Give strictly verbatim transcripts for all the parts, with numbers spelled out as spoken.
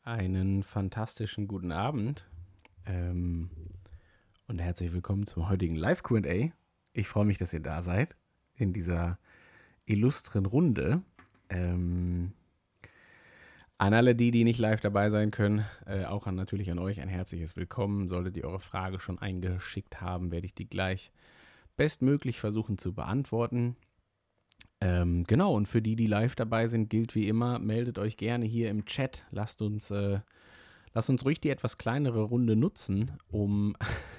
Einen fantastischen guten Abend ähm, und herzlich willkommen zum heutigen Live-Q und A. Ich freue mich, dass ihr da seid in dieser illustren Runde. Ähm, an alle die, die nicht live dabei sein können, äh, auch an, natürlich an euch ein herzliches Willkommen. Solltet ihr eure Frage schon eingeschickt haben, werde ich die gleich bestmöglich versuchen zu beantworten. Ähm, genau, und für die, die live dabei sind, gilt wie immer, meldet euch gerne hier im Chat. Lasst uns äh, Lass uns ruhig die etwas kleinere Runde nutzen, um.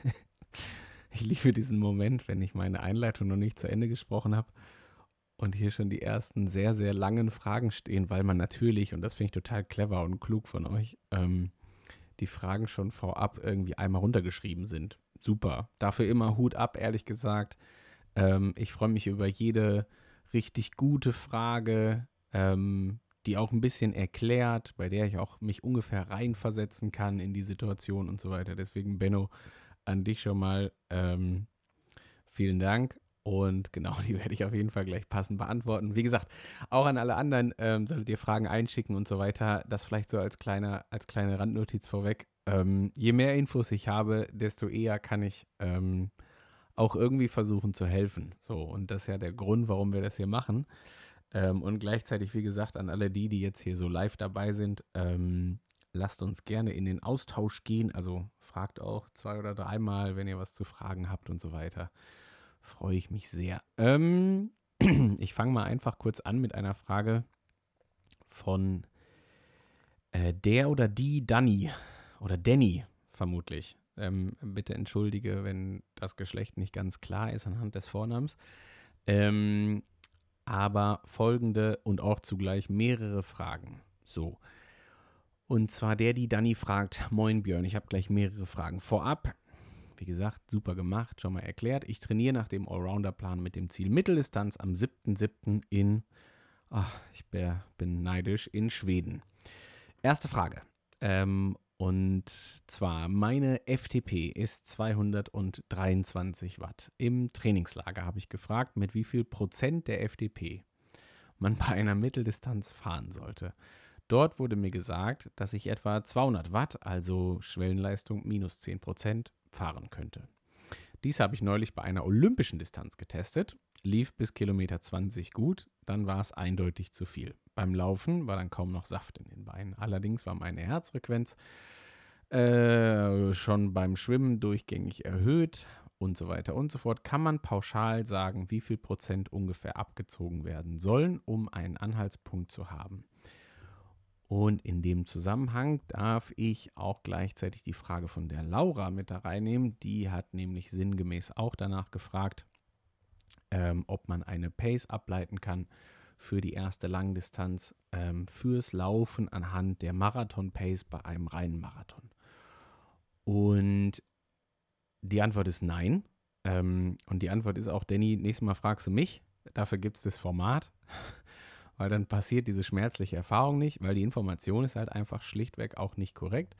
Ich liebe diesen Moment, wenn ich meine Einleitung noch nicht zu Ende gesprochen habe und hier schon die ersten sehr, sehr langen Fragen stehen, weil man natürlich, und das finde ich total clever und klug von euch, ähm, die Fragen schon vorab irgendwie einmal runtergeschrieben sind. Super. Dafür immer Hut ab, ehrlich gesagt. Ähm, ich freue mich über jede richtig gute Frage, ähm, die auch ein bisschen erklärt, bei der ich auch mich ungefähr reinversetzen kann in die Situation und so weiter. Deswegen, Benno, an dich schon mal ähm, vielen Dank. Und genau, die werde ich auf jeden Fall gleich passend beantworten. Wie gesagt, auch an alle anderen ähm, solltet ihr Fragen einschicken und so weiter. Das vielleicht so als, kleiner, als kleine Randnotiz vorweg. Ähm, je mehr Infos ich habe, desto eher kann ich ähm, auch irgendwie versuchen zu helfen. So, und das ist ja der Grund, warum wir das hier machen. Ähm, und gleichzeitig, wie gesagt, an alle die, die jetzt hier so live dabei sind, ähm, lasst uns gerne in den Austausch gehen. Also fragt auch zwei oder dreimal, wenn ihr was zu fragen habt und so weiter. Freue ich mich sehr. Ähm, ich fange mal einfach kurz an mit einer Frage von äh, der oder die Dani oder Danny vermutlich. Ähm, bitte entschuldige, wenn das Geschlecht nicht ganz klar ist anhand des Vornamens. Ähm, aber folgende und auch zugleich mehrere Fragen. So. Und zwar der, die Dani fragt: Moin Björn, ich habe gleich mehrere Fragen. Vorab, wie gesagt, super gemacht, schon mal erklärt. Ich trainiere nach dem Allrounder-Plan mit dem Ziel Mitteldistanz am siebten siebten in, ach, ich bin neidisch, in Schweden. Erste Frage. Ähm, und zwar, meine F T P ist zweihundertdreiundzwanzig Watt. Im Trainingslager habe ich gefragt, mit wie viel Prozent der F T P man bei einer Mitteldistanz fahren sollte. Dort wurde mir gesagt, dass ich etwa zweihundert Watt, also Schwellenleistung minus zehn Prozent, fahren könnte. Dies habe ich neulich bei einer olympischen Distanz getestet, lief bis Kilometer zwanzig gut, dann war es eindeutig zu viel. Beim Laufen war dann kaum noch Saft in den Beinen. Allerdings war meine Herzfrequenz äh, schon beim Schwimmen durchgängig erhöht und so weiter und so fort. Kann man pauschal sagen, wie viel Prozent ungefähr abgezogen werden sollen, um einen Anhaltspunkt zu haben? Und in dem Zusammenhang darf ich auch gleichzeitig die Frage von der Laura mit da reinnehmen. Die hat nämlich sinngemäß auch danach gefragt, ähm, ob man eine Pace ableiten kann für die erste Langdistanz ähm, fürs Laufen anhand der Marathon-Pace bei einem reinen Marathon. Und die Antwort ist nein. Ähm, und die Antwort ist auch, Danny, nächstes Mal fragst du mich. Dafür gibt es das Format. Weil dann passiert diese schmerzliche Erfahrung nicht, weil die Information ist halt einfach schlichtweg auch nicht korrekt.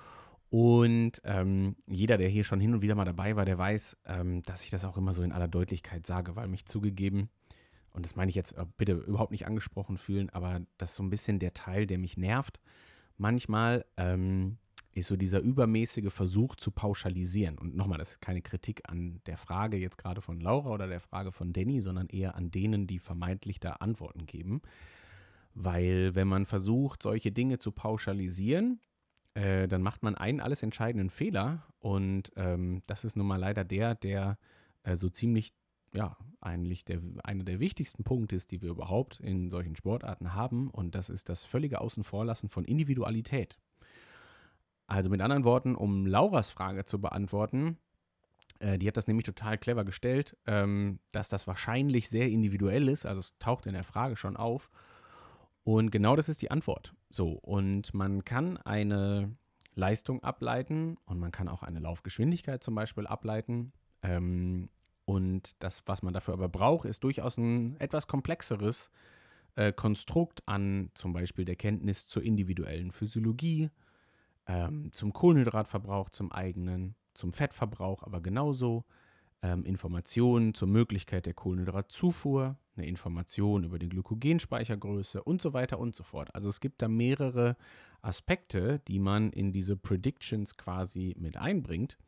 Und ähm, jeder, der hier schon hin und wieder mal dabei war, der weiß, ähm, dass ich das auch immer so in aller Deutlichkeit sage, weil mich zugegeben, und das meine ich jetzt äh, bitte überhaupt nicht angesprochen fühlen, aber das ist so ein bisschen der Teil, der mich nervt. Manchmal ähm, ist so dieser übermäßige Versuch zu pauschalisieren. Und nochmal, das ist keine Kritik an der Frage jetzt gerade von Laura oder der Frage von Danny, sondern eher an denen, die vermeintlich da Antworten geben. Weil wenn man versucht, solche Dinge zu pauschalisieren, äh, dann macht man einen alles entscheidenden Fehler. Und ähm, das ist nun mal leider der, der äh, so ziemlich, ja, eigentlich der, einer der wichtigsten Punkte ist, die wir überhaupt in solchen Sportarten haben. Und das ist das völlige Außenvorlassen von Individualität. Also mit anderen Worten, um Lauras Frage zu beantworten, äh, die hat das nämlich total clever gestellt, ähm, dass das wahrscheinlich sehr individuell ist, also es taucht in der Frage schon auf. Und genau das ist die Antwort. So, und man kann eine Leistung ableiten und man kann auch eine Laufgeschwindigkeit zum Beispiel ableiten. Ähm, und das, was man dafür aber braucht, ist durchaus ein etwas komplexeres äh, Konstrukt an zum Beispiel der Kenntnis zur individuellen Physiologie, ähm, zum Kohlenhydratverbrauch, zum eigenen, zum Fettverbrauch, aber genauso. ähm, Informationen zur Möglichkeit der Kohlenhydratzufuhr, eine Information über die Glykogenspeichergröße und so weiter und so fort. Also es gibt da mehrere Aspekte, die man in diese Predictions quasi mit einbringt.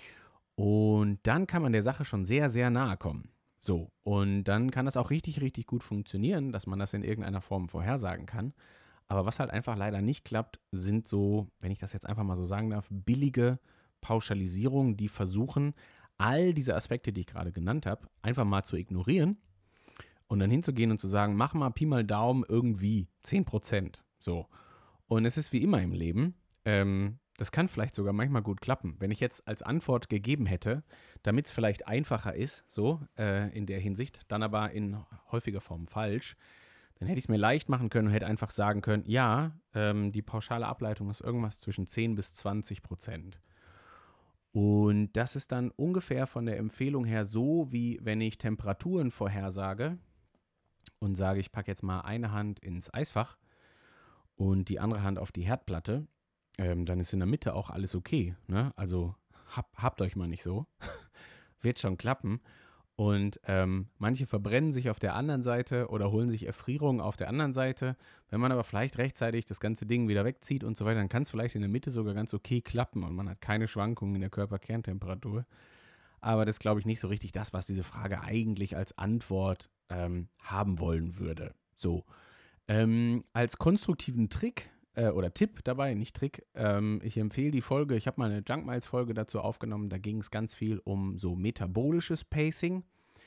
Und dann kann man der Sache schon sehr, sehr nahe kommen. So, und dann kann das auch richtig, richtig gut funktionieren, dass man das in irgendeiner Form vorhersagen kann. Aber was halt einfach leider nicht klappt, sind so, wenn ich das jetzt einfach mal so sagen darf, billige Pauschalisierungen, die versuchen, all diese Aspekte, die ich gerade genannt habe, einfach mal zu ignorieren und dann hinzugehen und zu sagen, mach mal Pi mal Daumen irgendwie zehn Prozent. So. Und es ist wie immer im Leben, ähm, das kann vielleicht sogar manchmal gut klappen. Wenn ich jetzt als Antwort gegeben hätte, damit es vielleicht einfacher ist, so äh, in der Hinsicht, dann aber in häufiger Form falsch, dann hätte ich es mir leicht machen können und hätte einfach sagen können, ja, ähm, die pauschale Ableitung ist irgendwas zwischen zehn bis zwanzig Prozent. Und das ist dann ungefähr von der Empfehlung her so, wie wenn ich Temperaturen vorhersage und sage, ich packe jetzt mal eine Hand ins Eisfach und die andere Hand auf die Herdplatte, ähm, dann ist in der Mitte auch alles okay. Ne? Also hab, habt euch mal nicht so. Wird schon klappen. Und ähm, manche verbrennen sich auf der anderen Seite oder holen sich Erfrierungen auf der anderen Seite. Wenn man aber vielleicht rechtzeitig das ganze Ding wieder wegzieht und so weiter, dann kann es vielleicht in der Mitte sogar ganz okay klappen und man hat keine Schwankungen in der Körperkerntemperatur. Aber das ist, glaube ich, nicht so richtig das, was diese Frage eigentlich als Antwort ähm, haben wollen würde. So, ähm, als konstruktiven Trick äh, oder Tipp dabei, nicht Trick, ähm, ich empfehle die Folge, ich habe mal eine Junk Miles Folge dazu aufgenommen, da ging es ganz viel um so metabolisches Pacing,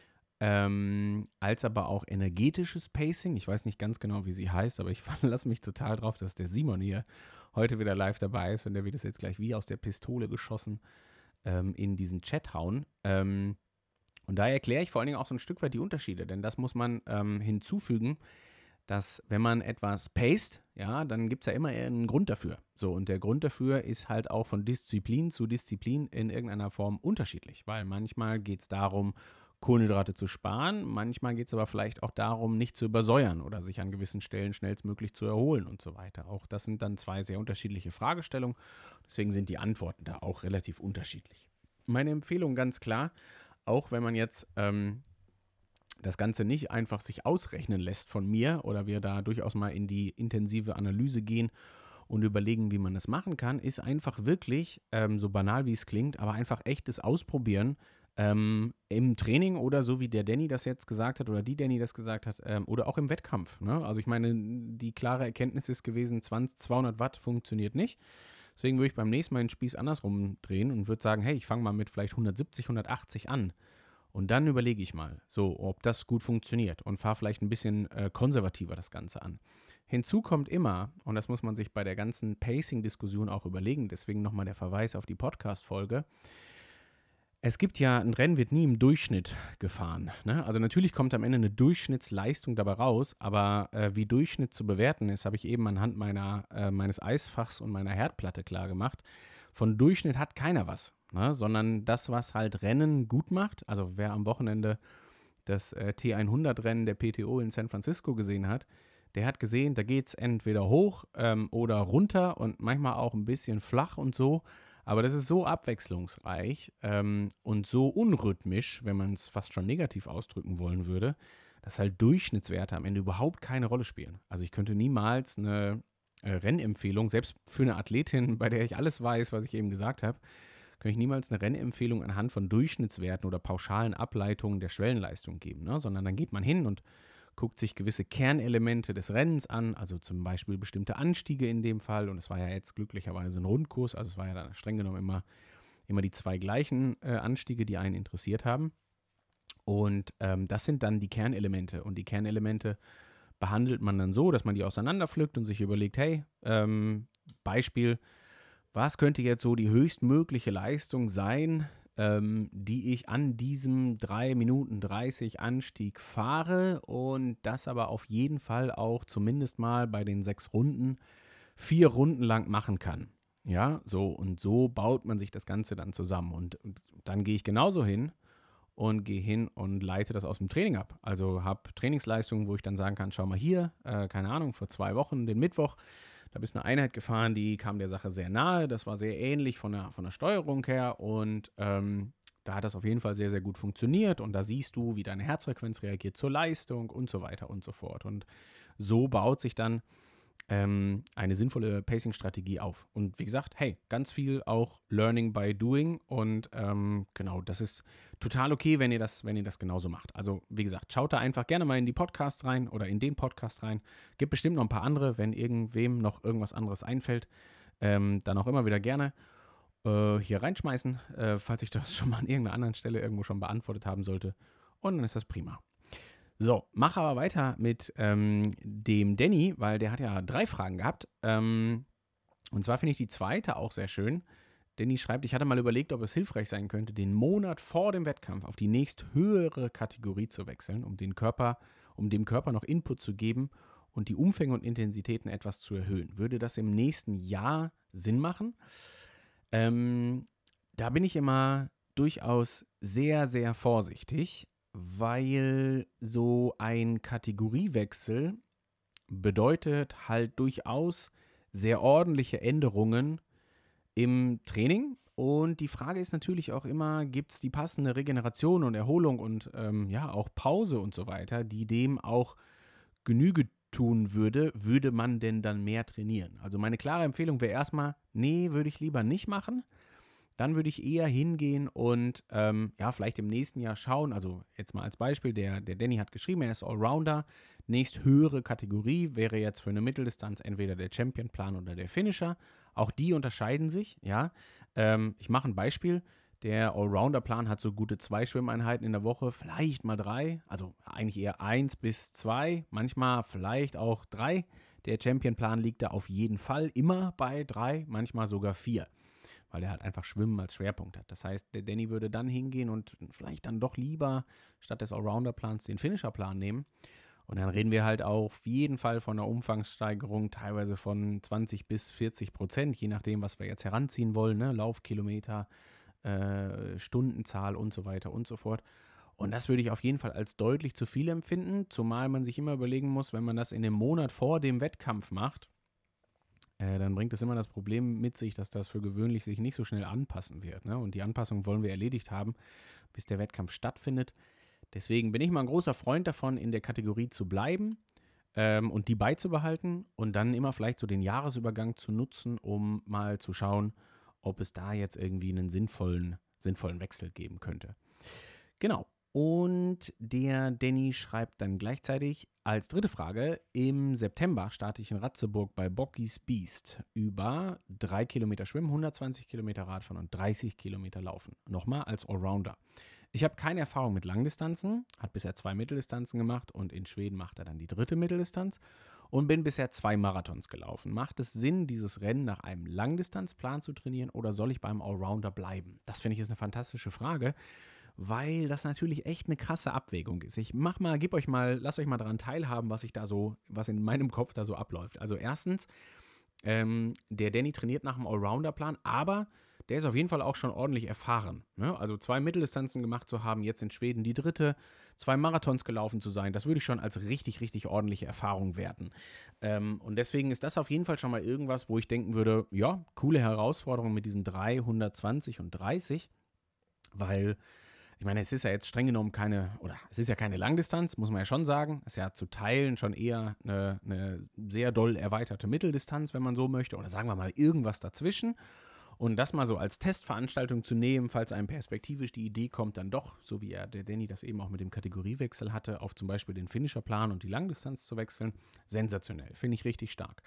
ähm, als aber auch energetisches Pacing. Ich weiß nicht ganz genau, wie sie heißt, aber ich verlasse mich total drauf, dass der Simon hier heute wieder live dabei ist und der wird es jetzt gleich wie aus der Pistole geschossen ähm, in diesen Chat hauen. Ähm, und da erkläre ich vor allen Dingen auch so ein Stück weit die Unterschiede, denn das muss man ähm, hinzufügen, dass wenn man etwas paced, ja, dann gibt es ja immer einen Grund dafür. So, und der Grund dafür ist halt auch von Disziplin zu Disziplin in irgendeiner Form unterschiedlich, weil manchmal geht es darum, Kohlenhydrate zu sparen, manchmal geht es aber vielleicht auch darum, nicht zu übersäuern oder sich an gewissen Stellen schnellstmöglich zu erholen und so weiter. Auch das sind dann zwei sehr unterschiedliche Fragestellungen, deswegen sind die Antworten da auch relativ unterschiedlich. Meine Empfehlung ganz klar, auch wenn man jetzt ähm, das Ganze nicht einfach sich ausrechnen lässt von mir oder wir da durchaus mal in die intensive Analyse gehen und überlegen, wie man das machen kann, ist einfach wirklich, ähm, so banal wie es klingt, aber einfach echtes Ausprobieren ähm, im Training oder so wie der Danny das jetzt gesagt hat oder die Danny das gesagt hat ähm, oder auch im Wettkampf. Ne? Also ich meine, die klare Erkenntnis ist gewesen, zwanzig, zweihundert Watt funktioniert nicht. Deswegen würde ich beim nächsten Mal den Spieß andersrum drehen und würde sagen, hey, ich fange mal mit vielleicht hundertsiebzig, hundertachtzig an. Und dann überlege ich mal, so, ob das gut funktioniert und fahre vielleicht ein bisschen äh, konservativer das Ganze an. Hinzu kommt immer, und das muss man sich bei der ganzen Pacing-Diskussion auch überlegen, deswegen nochmal der Verweis auf die Podcast-Folge. Es gibt ja, ein Rennen wird nie im Durchschnitt gefahren. Ne? Also natürlich kommt am Ende eine Durchschnittsleistung dabei raus, aber äh, wie Durchschnitt zu bewerten ist, habe ich eben anhand meiner, äh, meines Eisfachs und meiner Herdplatte klar gemacht. Von Durchschnitt hat keiner was, ne? Sondern das, was halt Rennen gut macht, also wer am Wochenende das äh, T hundert Rennen der P T O in San Francisco gesehen hat, der hat gesehen, da geht es entweder hoch ähm, oder runter und manchmal auch ein bisschen flach und so. Aber das ist so abwechslungsreich ähm, und so unrhythmisch, wenn man es fast schon negativ ausdrücken wollen würde, dass halt Durchschnittswerte am Ende überhaupt keine Rolle spielen. Also ich könnte niemals eine äh, Rennempfehlung, selbst für eine Athletin, bei der ich alles weiß, was ich eben gesagt habe, kann ich niemals eine Rennempfehlung anhand von Durchschnittswerten oder pauschalen Ableitungen der Schwellenleistung geben, ne? Sondern dann geht man hin und guckt sich gewisse Kernelemente des Rennens an, also zum Beispiel bestimmte Anstiege in dem Fall. Und es war ja jetzt glücklicherweise ein Rundkurs, also es war ja dann streng genommen immer, immer die zwei gleichen äh, Anstiege, die einen interessiert haben. Und ähm, das sind dann die Kernelemente. Und die Kernelemente behandelt man dann so, dass man die auseinanderpflückt und sich überlegt, hey, ähm, Beispiel, was könnte jetzt so die höchstmögliche Leistung sein, ähm, die ich an diesem drei Minuten dreißig Anstieg fahre und das aber auf jeden Fall auch zumindest mal bei den sechs Runden vier Runden lang machen kann. Ja, so und so baut man sich das Ganze dann zusammen und, und dann gehe ich genauso hin und gehe hin und leite das aus dem Training ab. Also habe Trainingsleistungen, wo ich dann sagen kann, schau mal hier, äh, keine Ahnung, vor zwei Wochen, den Mittwoch, da bist du eine Einheit gefahren, die kam der Sache sehr nahe. Das war sehr ähnlich von der, von der Steuerung her und ähm, da hat das auf jeden Fall sehr, sehr gut funktioniert und da siehst du, wie deine Herzfrequenz reagiert zur Leistung und so weiter und so fort. Und so baut sich dann ähm, eine sinnvolle Pacing-Strategie auf. Und wie gesagt, hey, ganz viel auch Learning by Doing und ähm, genau, das ist total okay, wenn ihr das, wenn ihr das genauso macht. Also wie gesagt, schaut da einfach gerne mal in die Podcasts rein oder in den Podcast rein. Gibt bestimmt noch ein paar andere, wenn irgendwem noch irgendwas anderes einfällt, ähm, dann auch immer wieder gerne äh, hier reinschmeißen, äh, falls ich das schon mal an irgendeiner anderen Stelle irgendwo schon beantwortet haben sollte. Und dann ist das prima. So, mach aber weiter mit ähm, dem Danny, weil der hat ja drei Fragen gehabt. Ähm, und zwar finde ich die zweite auch sehr schön. Danny schreibt, ich hatte mal überlegt, ob es hilfreich sein könnte, den Monat vor dem Wettkampf auf die nächst höhere Kategorie zu wechseln, um den Körper, um dem Körper noch Input zu geben und die Umfänge und Intensitäten etwas zu erhöhen. Würde das im nächsten Jahr Sinn machen? Ähm, da bin ich immer durchaus sehr, sehr vorsichtig, weil so ein Kategoriewechsel bedeutet halt durchaus sehr ordentliche Änderungen im Training. Und die Frage ist natürlich auch immer, gibt es die passende Regeneration und Erholung und ähm, ja auch Pause und so weiter, die dem auch Genüge tun würde, würde man denn dann mehr trainieren? Also meine klare Empfehlung wäre erstmal, nee, würde ich lieber nicht machen. Dann würde ich eher hingehen und ähm, ja, vielleicht im nächsten Jahr schauen. Also jetzt mal als Beispiel, der, der Danny hat geschrieben, er ist Allrounder. Nächst höhere Kategorie wäre jetzt für eine Mitteldistanz entweder der Champion-Plan oder der Finisher. Auch die unterscheiden sich, ja. Ähm, ich mache ein Beispiel. Der Allrounder-Plan hat so gute zwei Schwimmeinheiten in der Woche, vielleicht mal drei. Also eigentlich eher eins bis zwei, manchmal vielleicht auch drei. Der Champion-Plan liegt da auf jeden Fall immer bei drei, manchmal sogar vier, weil er halt einfach Schwimmen als Schwerpunkt hat. Das heißt, der Danny würde dann hingehen und vielleicht dann doch lieber statt des Allrounder-Plans den Finisher-Plan nehmen. Und dann reden wir halt auf jeden Fall von einer Umfangssteigerung, teilweise von zwanzig bis vierzig Prozent, je nachdem, was wir jetzt heranziehen wollen, ne? Laufkilometer, äh, Stundenzahl und so weiter und so fort. Und das würde ich auf jeden Fall als deutlich zu viel empfinden, zumal man sich immer überlegen muss, wenn man das in dem Monat vor dem Wettkampf macht, äh, dann bringt es immer das Problem mit sich, dass das für gewöhnlich sich nicht so schnell anpassen wird. Ne? Und die Anpassung wollen wir erledigt haben, bis der Wettkampf stattfindet. Deswegen bin ich mal ein großer Freund davon, in der Kategorie zu bleiben ähm, und die beizubehalten und dann immer vielleicht so den Jahresübergang zu nutzen, um mal zu schauen, ob es da jetzt irgendwie einen sinnvollen, sinnvollen Wechsel geben könnte. Genau. Und der Danny schreibt dann gleichzeitig als dritte Frage, im September starte ich in Ratzeburg bei Bocky's Beast über drei Kilometer Schwimmen, hundertzwanzig Kilometer Radfahren und dreißig Kilometer Laufen. Nochmal als Allrounder. Ich habe keine Erfahrung mit Langdistanzen, hat bisher zwei Mitteldistanzen gemacht und in Schweden macht er dann die dritte Mitteldistanz und bin bisher zwei Marathons gelaufen. Macht es Sinn, dieses Rennen nach einem Langdistanzplan zu trainieren oder soll ich beim Allrounder bleiben? Das finde ich ist eine fantastische Frage, weil das natürlich echt eine krasse Abwägung ist. Ich mach mal, gebe euch mal, lasst euch mal daran teilhaben, was ich da so, was in meinem Kopf da so abläuft. Also erstens, ähm, der Danny trainiert nach dem Allrounder-Plan, aber der ist auf jeden Fall auch schon ordentlich erfahren. Ne? Also zwei Mitteldistanzen gemacht zu haben, jetzt in Schweden die dritte, zwei Marathons gelaufen zu sein, das würde ich schon als richtig, richtig ordentliche Erfahrung werten. Ähm, und deswegen ist das auf jeden Fall schon mal irgendwas, wo ich denken würde, ja, coole Herausforderung mit diesen drei, hundertzwanzig und dreißig, weil ich meine, es ist ja jetzt streng genommen keine, oder es ist ja keine Langdistanz, muss man ja schon sagen. Es ist ja zu Teilen schon eher eine, eine sehr doll erweiterte Mitteldistanz, wenn man so möchte, oder sagen wir mal irgendwas dazwischen. Und das mal so als Testveranstaltung zu nehmen, falls einem perspektivisch die Idee kommt, dann doch, so wie er, der Danny das eben auch mit dem Kategoriewechsel hatte, auf zum Beispiel den Finisherplan und die Langdistanz zu wechseln, sensationell, finde ich richtig stark.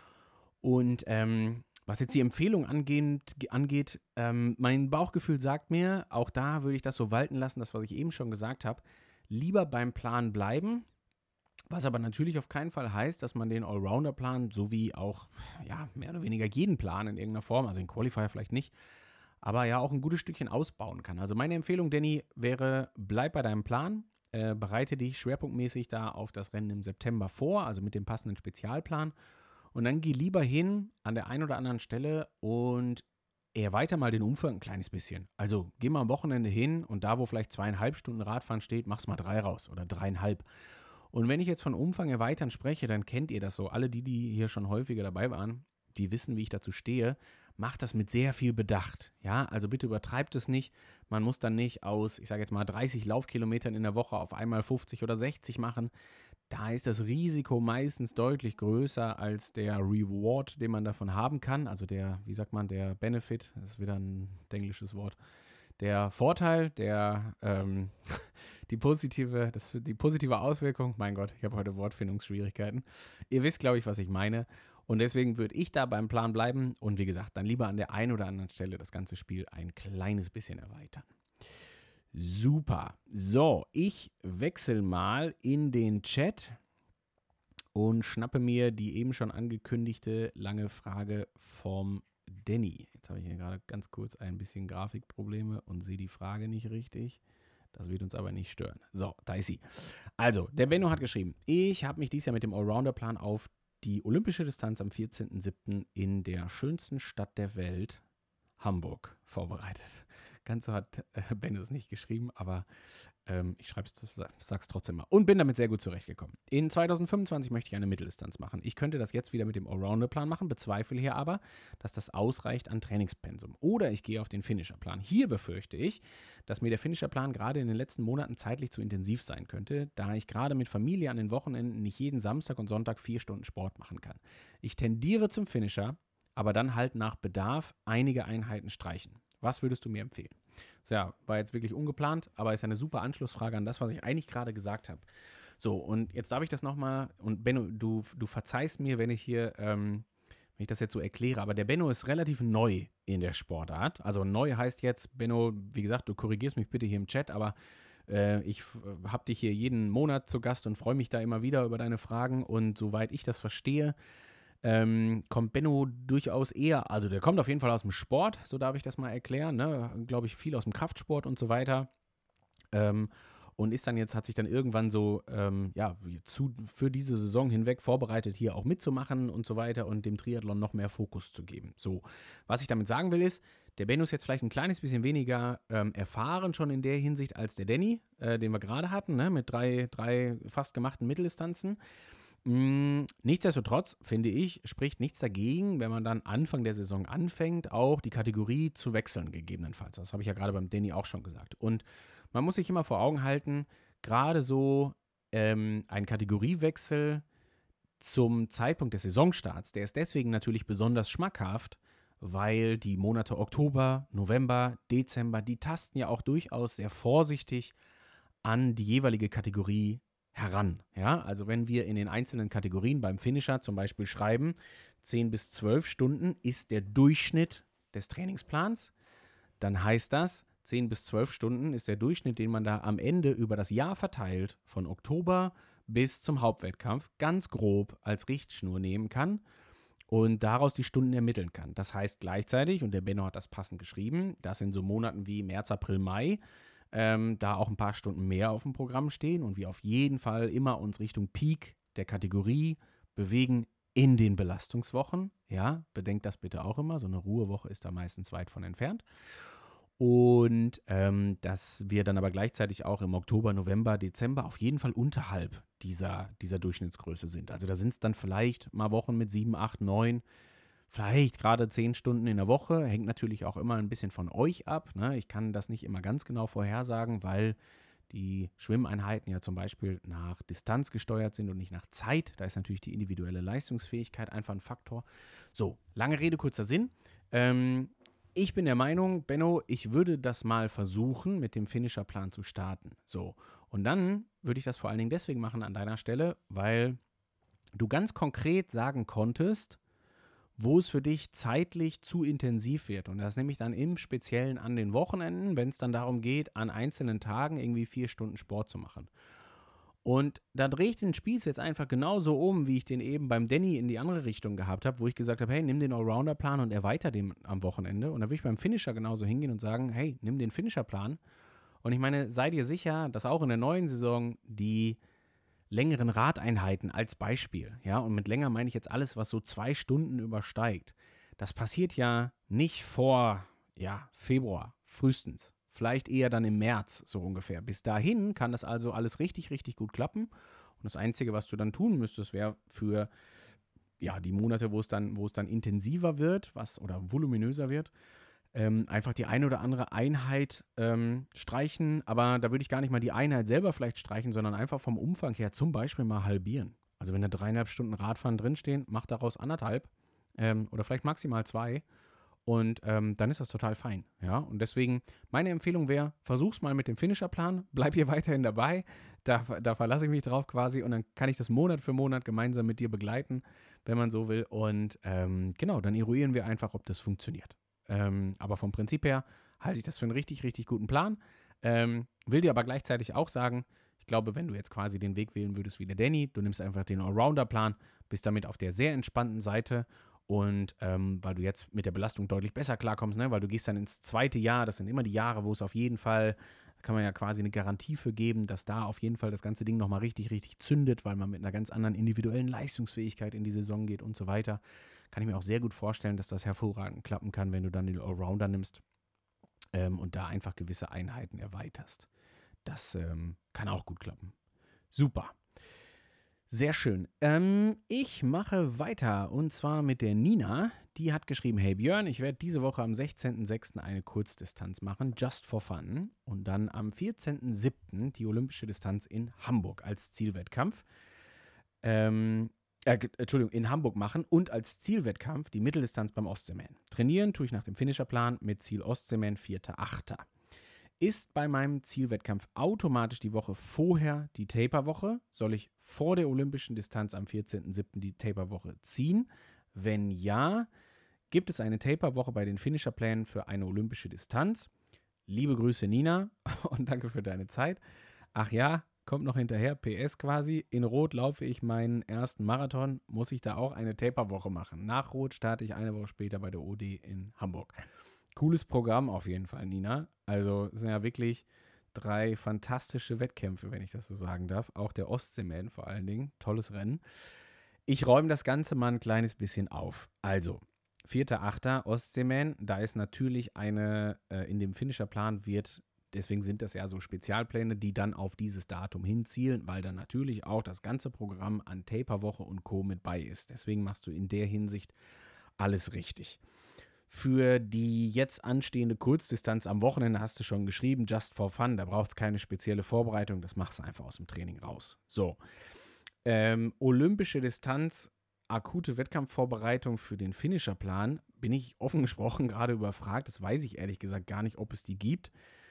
Und ähm, was jetzt die Empfehlung angeht, angeht ähm, mein Bauchgefühl sagt mir, auch da würde ich das so walten lassen, das, was ich eben schon gesagt habe, lieber beim Plan bleiben, was aber natürlich auf keinen Fall heißt, dass man den Allrounder-Plan sowie auch, ja, mehr oder weniger jeden Plan in irgendeiner Form, also den Qualifier vielleicht nicht, aber ja auch ein gutes Stückchen ausbauen kann. Also meine Empfehlung, Danny, wäre, bleib bei deinem Plan, äh, bereite dich schwerpunktmäßig da auf das Rennen im September vor, also mit dem passenden Spezialplan. Und dann geh lieber hin an der einen oder anderen Stelle und erweiter mal den Umfang ein kleines bisschen. Also geh mal am Wochenende hin und da, wo vielleicht zweieinhalb Stunden Radfahren steht, mach's mal drei raus oder dreieinhalb. Und wenn ich jetzt von Umfang erweitern spreche, dann kennt ihr das so. Alle die, die hier schon häufiger dabei waren, die wissen, wie ich dazu stehe. macht das mit sehr viel Bedacht. Ja, also bitte übertreibt es nicht. Man muss dann nicht aus, ich sage jetzt mal, dreißig Laufkilometern in der Woche auf einmal fünfzig oder sechzig machen. Da ist das Risiko meistens deutlich größer als der Reward, den man davon haben kann. Also der, wie sagt man, der Benefit, das ist wieder ein englisches Wort. Der Vorteil, der, ähm, die positive, das, die positive Auswirkung, mein Gott, ich habe heute Wortfindungsschwierigkeiten. Ihr wisst, glaube ich, was ich meine. Und deswegen würde ich da beim Plan bleiben und wie gesagt, dann lieber an der einen oder anderen Stelle das ganze Spiel ein kleines bisschen erweitern. Super. So, ich wechsle mal in den Chat und schnappe mir die eben schon angekündigte lange Frage vom Danny. Jetzt habe ich hier gerade ganz kurz ein bisschen Grafikprobleme und sehe die Frage nicht richtig. Das wird uns aber nicht stören. So, da ist sie. Also, der Benno hat geschrieben, ich habe mich dieses Jahr mit dem Allrounder-Plan auf die olympische Distanz am vierzehnten siebten in der schönsten Stadt der Welt, Hamburg, vorbereitet. Ganz so hat äh, Benno es nicht geschrieben, aber ähm, ich schreibe es, sag's trotzdem mal. Und bin damit sehr gut zurechtgekommen. In zweitausendfünfundzwanzig möchte ich eine Mitteldistanz machen. Ich könnte das jetzt wieder mit dem Allrounder-Plan machen, bezweifle hier aber, dass das ausreicht an Trainingspensum. Oder ich gehe auf den Finisher-Plan. Hier befürchte ich, dass mir der Finisher-Plan gerade in den letzten Monaten zeitlich zu intensiv sein könnte, da ich gerade mit Familie an den Wochenenden nicht jeden Samstag und Sonntag vier Stunden Sport machen kann. Ich tendiere zum Finisher, aber dann halt nach Bedarf einige Einheiten streichen. Was würdest du mir empfehlen? So, ja, war jetzt wirklich ungeplant, aber ist eine super Anschlussfrage an das, was ich eigentlich gerade gesagt habe. So, und jetzt darf ich das nochmal, und Benno, du, du verzeihst mir, wenn ich hier, ähm, wenn ich das jetzt so erkläre, aber der Benno ist relativ neu in der Sportart. Also neu heißt jetzt, Benno, wie gesagt, du korrigierst mich bitte hier im Chat, aber äh, ich f- habe dich hier jeden Monat zu Gast und freue mich da immer wieder über deine Fragen und soweit ich das verstehe, Ähm, kommt Benno durchaus eher, also der kommt auf jeden Fall aus dem Sport, so darf ich das mal erklären, ne? Glaube ich, viel aus dem Kraftsport und so weiter. Ähm, und ist dann jetzt, hat sich dann irgendwann so, ähm, ja, zu, für diese Saison hinweg vorbereitet, hier auch mitzumachen und so weiter und dem Triathlon noch mehr Fokus zu geben. So, was ich damit sagen will ist, der Benno ist jetzt vielleicht ein kleines bisschen weniger ähm, erfahren schon in der Hinsicht als der Danny, äh, den wir gerade hatten, ne? Mit drei, drei fast gemachten Mitteldistanzen. Nichtsdestotrotz, finde ich, spricht nichts dagegen, wenn man dann Anfang der Saison anfängt, auch die Kategorie zu wechseln, gegebenenfalls. Das habe ich ja gerade beim Danny auch schon gesagt. Und man muss sich immer vor Augen halten, gerade so ähm, ein Kategoriewechsel zum Zeitpunkt des Saisonstarts, der ist deswegen natürlich besonders schmackhaft, weil die Monate Oktober, November, Dezember, die tasten ja auch durchaus sehr vorsichtig an die jeweilige Kategorie heran. Ja, also wenn wir in den einzelnen Kategorien beim Finisher zum Beispiel schreiben, zehn bis zwölf Stunden ist der Durchschnitt des Trainingsplans, dann heißt das, zehn bis zwölf Stunden ist der Durchschnitt, den man da am Ende über das Jahr verteilt, von Oktober bis zum Hauptwettkampf, ganz grob als Richtschnur nehmen kann und daraus die Stunden ermitteln kann. Das heißt gleichzeitig, und der Benno hat das passend geschrieben, dass in so Monaten wie März, April, Mai Ähm, da auch ein paar Stunden mehr auf dem Programm stehen und wir auf jeden Fall immer uns Richtung Peak der Kategorie bewegen in den Belastungswochen. Ja, bedenkt das bitte auch immer. So eine Ruhewoche ist da meistens weit von entfernt. Und ähm, dass wir dann aber gleichzeitig auch im Oktober, November, Dezember auf jeden Fall unterhalb dieser, dieser Durchschnittsgröße sind. Also da sind es dann vielleicht mal Wochen mit sieben, acht, neun, vielleicht gerade zehn Stunden in der Woche, hängt natürlich auch immer ein bisschen von euch ab. Ne? Ich kann das nicht immer ganz genau vorhersagen, weil die Schwimmeinheiten ja zum Beispiel nach Distanz gesteuert sind und nicht nach Zeit. Da ist natürlich die individuelle Leistungsfähigkeit einfach ein Faktor. So, lange Rede, kurzer Sinn. Ähm, ich bin der Meinung, Benno, ich würde das mal versuchen, mit dem Finisher-Plan zu starten. So, und dann würde ich das vor allen Dingen deswegen machen an deiner Stelle, weil du ganz konkret sagen konntest, wo es für dich zeitlich zu intensiv wird. Und das nehme ich dann im Speziellen an den Wochenenden, wenn es dann darum geht, an einzelnen Tagen irgendwie vier Stunden Sport zu machen. Und da drehe ich den Spieß jetzt einfach genauso um, wie ich den eben beim Danny in die andere Richtung gehabt habe, wo ich gesagt habe, hey, nimm den Allrounder-Plan und erweiter den am Wochenende. Und da würde ich beim Finisher genauso hingehen und sagen, hey, nimm den Finisher-Plan. Und ich meine, sei dir sicher, dass auch in der neuen Saison die längeren Radeinheiten als Beispiel, ja, und mit länger meine ich jetzt alles, was so zwei Stunden übersteigt. Das passiert ja nicht vor, ja, Februar, frühestens. Vielleicht eher dann im März, so ungefähr. Bis dahin kann das also alles richtig, richtig gut klappen. Und das Einzige, was du dann tun müsstest, wäre für, ja, die Monate, wo es dann, wo es dann intensiver wird, was oder voluminöser wird, ähm, einfach die eine oder andere Einheit ähm, streichen. Aber da würde ich gar nicht mal die Einheit selber vielleicht streichen, sondern einfach vom Umfang her zum Beispiel mal halbieren. Also wenn da dreieinhalb Stunden Radfahren drinstehen, mach daraus anderthalb ähm, oder vielleicht maximal zwei. Und ähm, dann ist das total fein. Ja? Und deswegen, meine Empfehlung wäre, versuch's mal mit dem Finisherplan, bleib hier weiterhin dabei. Da, da verlasse ich mich drauf quasi und dann kann ich das Monat für Monat gemeinsam mit dir begleiten, wenn man so will. Und ähm, genau, dann eruieren wir einfach, ob das funktioniert. Ähm, aber vom Prinzip her halte ich das für einen richtig, richtig guten Plan. Ähm, will dir aber gleichzeitig auch sagen, ich glaube, wenn du jetzt quasi den Weg wählen würdest wie der Danny, du nimmst einfach den Allrounder-Plan, bist damit auf der sehr entspannten Seite. Und ähm, weil du jetzt mit der Belastung deutlich besser klarkommst, ne? Weil du gehst dann ins zweite Jahr, das sind immer die Jahre, wo es auf jeden Fall, da kann man ja quasi eine Garantie für geben, dass da auf jeden Fall das ganze Ding nochmal richtig, richtig zündet, weil man mit einer ganz anderen individuellen Leistungsfähigkeit in die Saison geht und so weiter. Kann ich mir auch sehr gut vorstellen, dass das hervorragend klappen kann, wenn du dann den Allrounder nimmst ähm, und da einfach gewisse Einheiten erweiterst. Das ähm, kann auch gut klappen. Super. Sehr schön. Ähm, ich mache weiter und zwar mit der Nina. Die hat geschrieben, hey Björn, ich werde diese Woche am sechzehnten sechsten eine Kurzdistanz machen, just for fun. Und dann am vierzehnten siebten die olympische Distanz in Hamburg als Zielwettkampf. Ähm, äh, Entschuldigung, in Hamburg machen und als Zielwettkampf die Mitteldistanz beim Ostseeman. Trainieren tue ich nach dem Finisherplan mit Ziel Ostseeman vierter achter Ist bei meinem Zielwettkampf automatisch die Woche vorher die Taperwoche? Soll ich vor der olympischen Distanz am vierzehnten siebten die Taperwoche ziehen? Wenn ja, gibt es eine Taperwoche bei den Finisherplänen für eine olympische Distanz? Liebe Grüße, Nina, und danke für deine Zeit. Ach ja, kommt noch hinterher, P S quasi. In Rot laufe ich meinen ersten Marathon. Muss ich da auch eine Taperwoche machen? Nach Rot starte ich eine Woche später bei der O D in Hamburg. Cooles Programm auf jeden Fall, Nina. Also es sind ja wirklich drei fantastische Wettkämpfe, wenn ich das so sagen darf. Auch der Ostseeman vor allen Dingen. Tolles Rennen. Ich räume das Ganze mal ein kleines bisschen auf. Also, vierter achter Ostseeman. Da ist natürlich eine, äh, in dem Finisherplan wird, deswegen sind das ja so Spezialpläne, die dann auf dieses Datum hinzielen, weil dann natürlich auch das ganze Programm an Taperwoche und Co. mit bei ist. Deswegen machst du in der Hinsicht alles richtig. Für die jetzt anstehende Kurzdistanz am Wochenende hast du schon geschrieben, just for fun, da braucht es keine spezielle Vorbereitung, das machst du einfach aus dem Training raus. So, ähm, olympische Distanz, akute Wettkampfvorbereitung für den Finisherplan, bin ich offen gesprochen gerade überfragt, das weiß ich ehrlich gesagt gar nicht, ob es die gibt.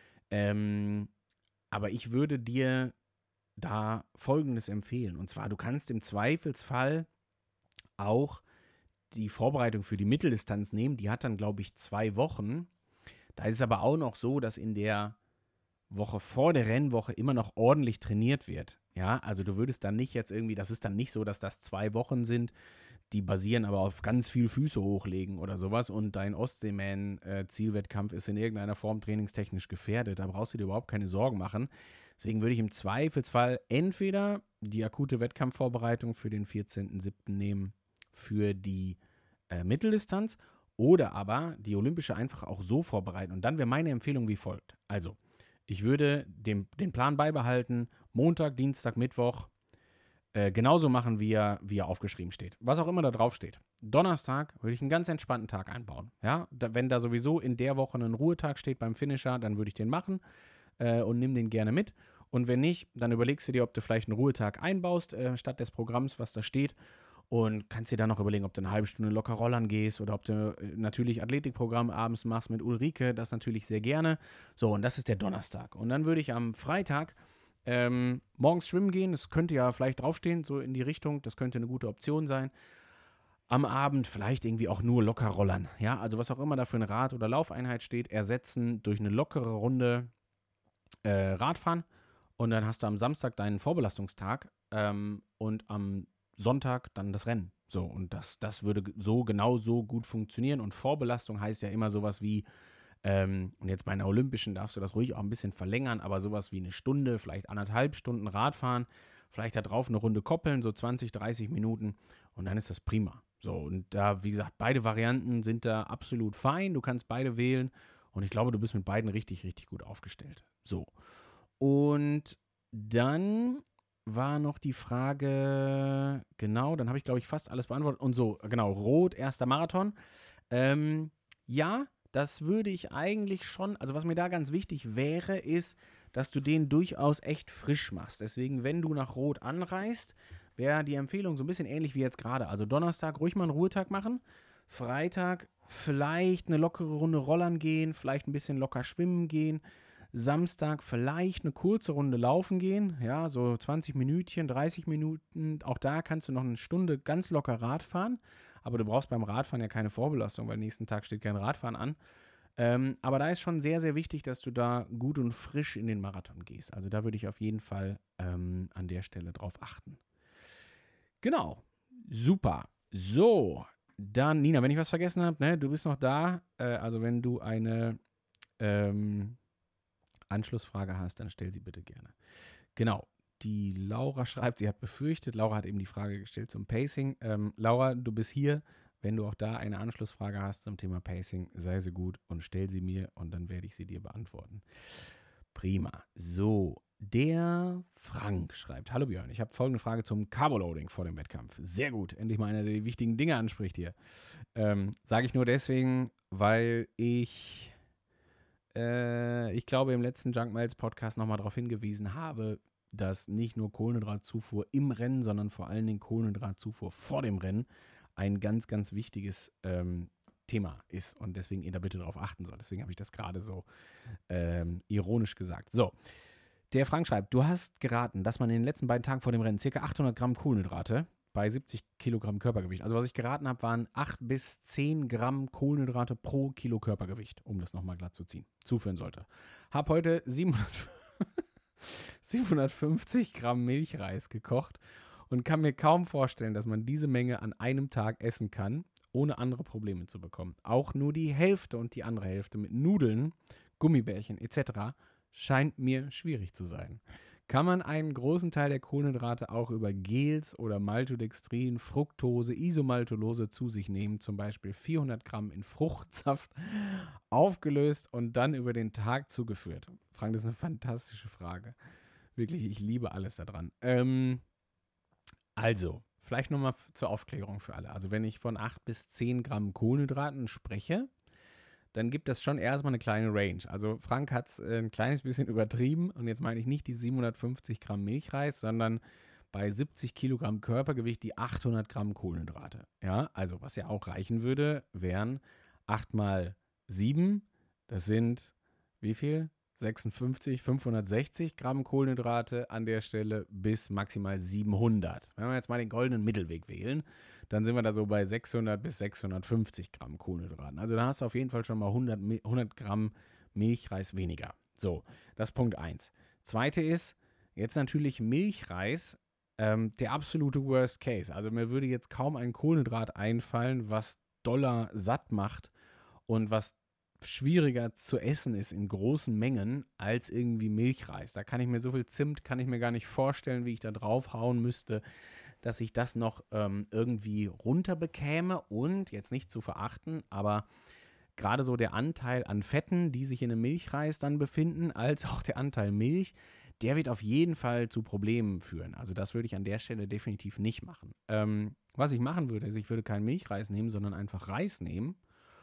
Ähm, aber ich würde dir da Folgendes empfehlen, und zwar, du kannst im Zweifelsfall auch die Vorbereitung für die Mitteldistanz nehmen, die hat dann, glaube ich, zwei Wochen. Da ist es aber auch noch so, dass in der Woche vor der Rennwoche immer noch ordentlich trainiert wird. Ja, also du würdest dann nicht jetzt irgendwie, das ist dann nicht so, dass das zwei Wochen sind, die basieren aber auf ganz viel Füße hochlegen oder sowas und dein Ostseeman-Zielwettkampf ist in irgendeiner Form trainingstechnisch gefährdet. Da brauchst du dir überhaupt keine Sorgen machen. Deswegen würde ich im Zweifelsfall entweder die akute Wettkampfvorbereitung für den vierzehnten siebten nehmen, für die äh, Mitteldistanz oder aber die olympische einfach auch so vorbereiten. Und dann wäre meine Empfehlung wie folgt. Also, ich würde den, den Plan beibehalten, Montag, Dienstag, Mittwoch äh, genauso machen, wie er, wie er aufgeschrieben steht. Was auch immer da drauf steht. Donnerstag würde ich einen ganz entspannten Tag einbauen. Ja? Da, wenn da sowieso in der Woche ein Ruhetag steht beim Finisher, dann würde ich den machen äh, und nimm den gerne mit. Und wenn nicht, dann überlegst du dir, ob du vielleicht einen Ruhetag einbaust, äh, statt des Programms, was da steht. Und kannst dir dann noch überlegen, ob du eine halbe Stunde locker rollern gehst oder ob du natürlich Athletikprogramm abends machst mit Ulrike, das natürlich sehr gerne. So, und das ist der Donnerstag. Und dann würde ich am Freitag ähm, morgens schwimmen gehen. Das könnte ja vielleicht draufstehen, so in die Richtung. Das könnte eine gute Option sein. Am Abend vielleicht irgendwie auch nur locker rollern. Ja, also was auch immer da für eine Rad- oder Laufeinheit steht, ersetzen durch eine lockere Runde äh, Radfahren. Und dann hast du am Samstag deinen Vorbelastungstag ähm, und am Sonntag dann das Rennen. So, und das, das würde so genau so gut funktionieren. Und Vorbelastung heißt ja immer sowas wie, ähm, und jetzt bei einer Olympischen darfst du das ruhig auch ein bisschen verlängern, aber sowas wie eine Stunde, vielleicht anderthalb Stunden Radfahren, vielleicht da drauf eine Runde koppeln, so zwanzig, dreißig Minuten und dann ist das prima. So, und da, wie gesagt, beide Varianten sind da absolut fein. Du kannst beide wählen und ich glaube, du bist mit beiden richtig, richtig gut aufgestellt. So. Und dann war noch die Frage, genau, dann habe ich, glaube ich, fast alles beantwortet. Und so, genau, Rot, erster Marathon. Ähm, ja, das würde ich eigentlich schon, also was mir da ganz wichtig wäre, ist, dass du den durchaus echt frisch machst. Deswegen, wenn du nach Rot anreist, wäre die Empfehlung so ein bisschen ähnlich wie jetzt gerade. Also Donnerstag ruhig mal einen Ruhetag machen. Freitag vielleicht eine lockere Runde Rollern gehen, vielleicht ein bisschen locker schwimmen gehen. Samstag vielleicht eine kurze Runde laufen gehen, ja, so zwanzig Minütchen, dreißig Minuten. Auch da kannst du noch eine Stunde ganz locker Rad fahren. Aber du brauchst beim Radfahren ja keine Vorbelastung, weil nächsten Tag steht kein Radfahren an. Ähm, aber da ist schon sehr, sehr wichtig, dass du da gut und frisch in den Marathon gehst. Also da würde ich auf jeden Fall ähm, an der Stelle drauf achten. Genau. Super. So, dann, Nina, wenn ich was vergessen habe, ne, du bist noch da. Äh, also wenn du eine ähm, Anschlussfrage hast, dann stell sie bitte gerne. Genau. Die Laura schreibt, sie hat befürchtet, Laura hat eben die Frage gestellt zum Pacing. Ähm, Laura, du bist hier. Wenn du auch da eine Anschlussfrage hast zum Thema Pacing, sei so gut und stell sie mir und dann werde ich sie dir beantworten. Prima. So, der Frank schreibt, hallo Björn, ich habe folgende Frage zum Carboloading vor dem Wettkampf. Sehr gut, endlich mal einer, der die wichtigen Dinge anspricht hier. Ähm, Sage ich nur deswegen, weil ich, äh, ich glaube, im letzten Junk Miles Podcast nochmal darauf hingewiesen habe, dass nicht nur Kohlenhydratzufuhr im Rennen, sondern vor allen Dingen Kohlenhydratzufuhr vor dem Rennen ein ganz, ganz wichtiges ähm, Thema ist und deswegen ihr da bitte darauf achten sollt. Deswegen habe ich das gerade so ähm, ironisch gesagt. So, der Frank schreibt, du hast geraten, dass man in den letzten beiden Tagen vor dem Rennen ca. achthundert Gramm Kohlenhydrate bei siebzig Kilogramm Körpergewicht, also was ich geraten habe, waren acht bis zehn Gramm Kohlenhydrate pro Kilo Körpergewicht, um das nochmal glatt zu ziehen, zuführen sollte. Hab heute siebenhundertfünfzig Gramm Milchreis gekocht und kann mir kaum vorstellen, dass man diese Menge an einem Tag essen kann, ohne andere Probleme zu bekommen. Auch nur die Hälfte und die andere Hälfte mit Nudeln, Gummibärchen et cetera scheint mir schwierig zu sein. Kann man einen großen Teil der Kohlenhydrate auch über Gels oder Maltodextrin, Fructose, Isomaltulose zu sich nehmen, zum Beispiel vierhundert Gramm in Fruchtsaft aufgelöst und dann über den Tag zugeführt? Frank, das ist eine fantastische Frage. Wirklich, ich liebe alles daran. Ähm, also, vielleicht nochmal zur Aufklärung für alle. Also, wenn ich von acht bis zehn Gramm Kohlenhydraten spreche, dann gibt das schon erstmal eine kleine Range. Also Frank hat es ein kleines bisschen übertrieben und jetzt meine ich nicht die siebenhundertfünfzig Gramm Milchreis, sondern bei siebzig Kilogramm Körpergewicht die achthundert Gramm Kohlenhydrate. Ja, also was ja auch reichen würde, wären acht mal sieben, das sind wie viel? sechsundfünfzig, fünfhundertsechzig Gramm Kohlenhydrate an der Stelle bis maximal siebenhundert. Wenn wir jetzt mal den goldenen Mittelweg wählen, dann sind wir da so bei sechshundert bis sechshundertfünfzig Gramm Kohlenhydraten. Also da hast du auf jeden Fall schon mal hundert, hundert Gramm Milchreis weniger. So, das ist Punkt eins. Zweite ist, jetzt natürlich Milchreis, ähm, der absolute Worst Case. Also mir würde jetzt kaum ein Kohlenhydrat einfallen, was doller satt macht und was schwieriger zu essen ist in großen Mengen als irgendwie Milchreis. Da kann ich mir so viel Zimt, kann ich mir gar nicht vorstellen, wie ich da draufhauen müsste, dass ich das noch ähm, irgendwie runterbekäme und jetzt nicht zu verachten, aber gerade so der Anteil an Fetten, die sich in einem Milchreis dann befinden, als auch der Anteil Milch, der wird auf jeden Fall zu Problemen führen. Also das würde ich an der Stelle definitiv nicht machen. Ähm, was ich machen würde, ist, ich würde keinen Milchreis nehmen, sondern einfach Reis nehmen.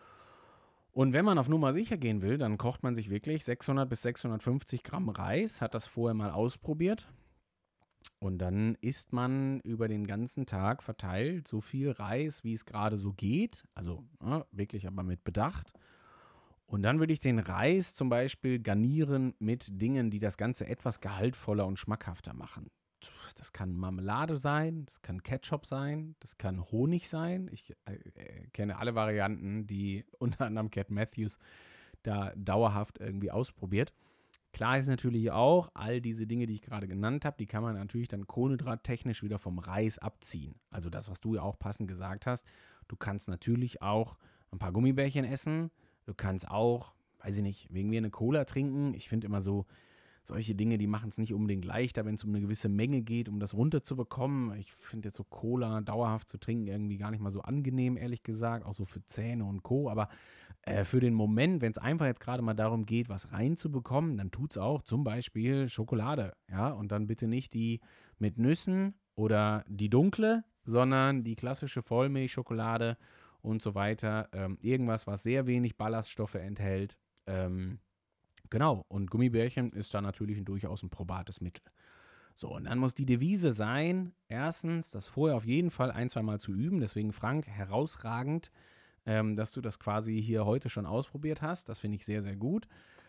Und wenn man auf Nummer sicher gehen will, dann kocht man sich wirklich sechshundert bis sechshundertfünfzig Gramm Reis, hat das vorher mal ausprobiert. Und dann isst man über den ganzen Tag verteilt so viel Reis, wie es gerade so geht. Also ja, wirklich aber mit Bedacht. Und dann würde ich den Reis zum Beispiel garnieren mit Dingen, die das Ganze etwas gehaltvoller und schmackhafter machen. Das kann Marmelade sein, das kann Ketchup sein, das kann Honig sein. Ich äh, kenne alle Varianten, die unter anderem Cat Matthews da dauerhaft irgendwie ausprobiert. Klar ist natürlich auch, all diese Dinge, die ich gerade genannt habe, die kann man natürlich dann kohlenhydrattechnisch wieder vom Reis abziehen. Also das, was du ja auch passend gesagt hast. Du kannst natürlich auch ein paar Gummibärchen essen. Du kannst auch, weiß ich nicht, wegen mir eine Cola trinken. Ich finde immer so, solche Dinge, die machen es nicht unbedingt leichter, wenn es um eine gewisse Menge geht, um das runterzubekommen. Ich finde jetzt so Cola dauerhaft zu trinken irgendwie gar nicht mal so angenehm, ehrlich gesagt, auch so für Zähne und Co. Aber äh, für den Moment, wenn es einfach jetzt gerade mal darum geht, was reinzubekommen, dann tut es auch zum Beispiel Schokolade. Ja, und dann bitte nicht die mit Nüssen oder die dunkle, sondern die klassische Vollmilchschokolade und so weiter. Ähm, irgendwas, was sehr wenig Ballaststoffe enthält. Ähm, genau, und Gummibärchen ist da natürlich ein durchaus ein probates Mittel. So, und dann muss die Devise sein, erstens, das vorher auf jeden Fall ein, zwei Mal zu üben. Deswegen, Frank, herausragend, ähm, dass du das quasi hier heute schon ausprobiert hast. Das finde ich sehr, sehr gut.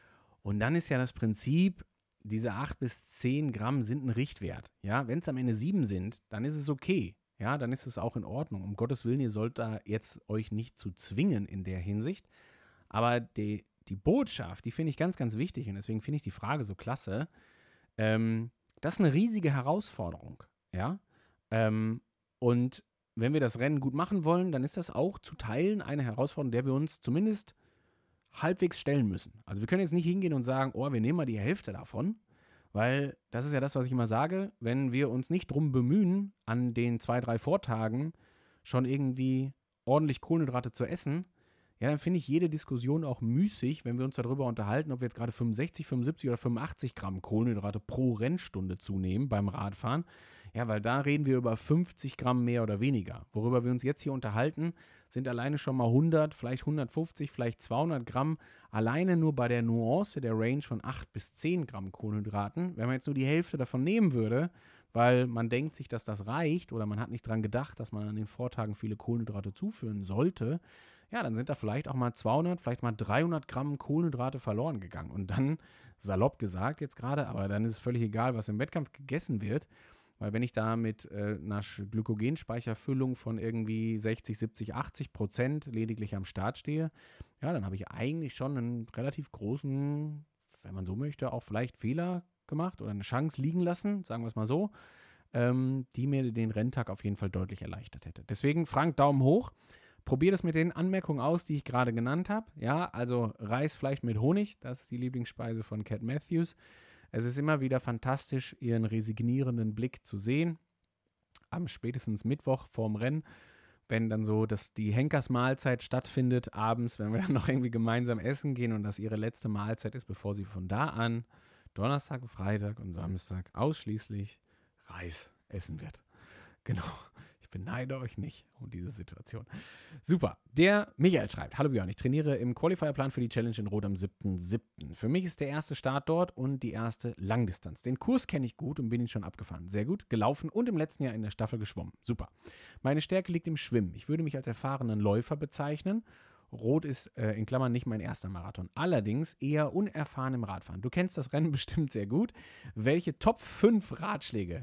Und dann ist ja das Prinzip, diese acht bis zehn Gramm sind ein Richtwert. Ja, wenn es am Ende sieben sind, dann ist es okay. Ja, dann ist es auch in Ordnung. Um Gottes Willen, ihr sollt da jetzt euch nicht zu zwingen in der Hinsicht. Aber die, die Botschaft, die finde ich ganz, ganz wichtig. Und deswegen finde ich die Frage so klasse. Ähm, das ist eine riesige Herausforderung. Ja. Ähm, und wenn wir das Rennen gut machen wollen, dann ist das auch zu Teilen eine Herausforderung, der wir uns zumindest halbwegs stellen müssen. Also wir können jetzt nicht hingehen und sagen, oh, wir nehmen mal die Hälfte davon. Weil das ist ja das, was ich immer sage, wenn wir uns nicht drum bemühen, an den zwei, drei Vortagen schon irgendwie ordentlich Kohlenhydrate zu essen, ja, dann finde ich jede Diskussion auch müßig, wenn wir uns darüber unterhalten, ob wir jetzt gerade fünfundsechzig, fünfundsiebzig oder fünfundachtzig Gramm Kohlenhydrate pro Rennstunde zunehmen beim Radfahren. Ja, weil da reden wir über fünfzig Gramm mehr oder weniger. Worüber wir uns jetzt hier unterhalten, sind alleine schon mal hundert, vielleicht hundertfünfzig, vielleicht zweihundert Gramm. Alleine nur bei der Nuance der Range von acht bis zehn Gramm Kohlenhydraten. Wenn man jetzt nur die Hälfte davon nehmen würde, weil man denkt sich, dass das reicht oder man hat nicht dran gedacht, dass man an den Vortagen viele Kohlenhydrate zuführen sollte, ja, dann sind da vielleicht auch mal zweihundert, vielleicht mal dreihundert Gramm Kohlenhydrate verloren gegangen. Und dann, salopp gesagt jetzt gerade, aber dann ist es völlig egal, was im Wettkampf gegessen wird. Weil wenn ich da mit äh, einer Glykogenspeicherfüllung von irgendwie sechzig, siebzig, achtzig Prozent lediglich am Start stehe, ja, dann habe ich eigentlich schon einen relativ großen, wenn man so möchte, auch vielleicht Fehler gemacht oder eine Chance liegen lassen, sagen wir es mal so, ähm, die mir den Renntag auf jeden Fall deutlich erleichtert hätte. Deswegen, Frank, Daumen hoch. Probier das mit den Anmerkungen aus, die ich gerade genannt habe. Ja, also Reis vielleicht mit Honig, das ist die Lieblingsspeise von Cat Matthews. Es ist immer wieder fantastisch, ihren resignierenden Blick zu sehen. Am spätestens Mittwoch vorm Rennen, wenn dann so dass die Henkersmahlzeit stattfindet, abends, wenn wir dann noch irgendwie gemeinsam essen gehen und das ihre letzte Mahlzeit ist, bevor sie von da an Donnerstag, Freitag und Samstag ausschließlich Reis essen wird. Genau. Ich beneide euch nicht um diese Situation. Super. Der Michael schreibt: Hallo Björn, ich trainiere im Qualifierplan für die Challenge in Rot am siebten siebten Für mich ist der erste Start dort und die erste Langdistanz. Den Kurs kenne ich gut und bin ihn schon abgefahren. Sehr gut. Gelaufen und im letzten Jahr in der Staffel geschwommen. Super. Meine Stärke liegt im Schwimmen. Ich würde mich als erfahrenen Läufer bezeichnen. Rot ist äh, in Klammern nicht mein erster Marathon. Allerdings eher unerfahren im Radfahren. Du kennst das Rennen bestimmt sehr gut. Welche Top fünf Ratschläge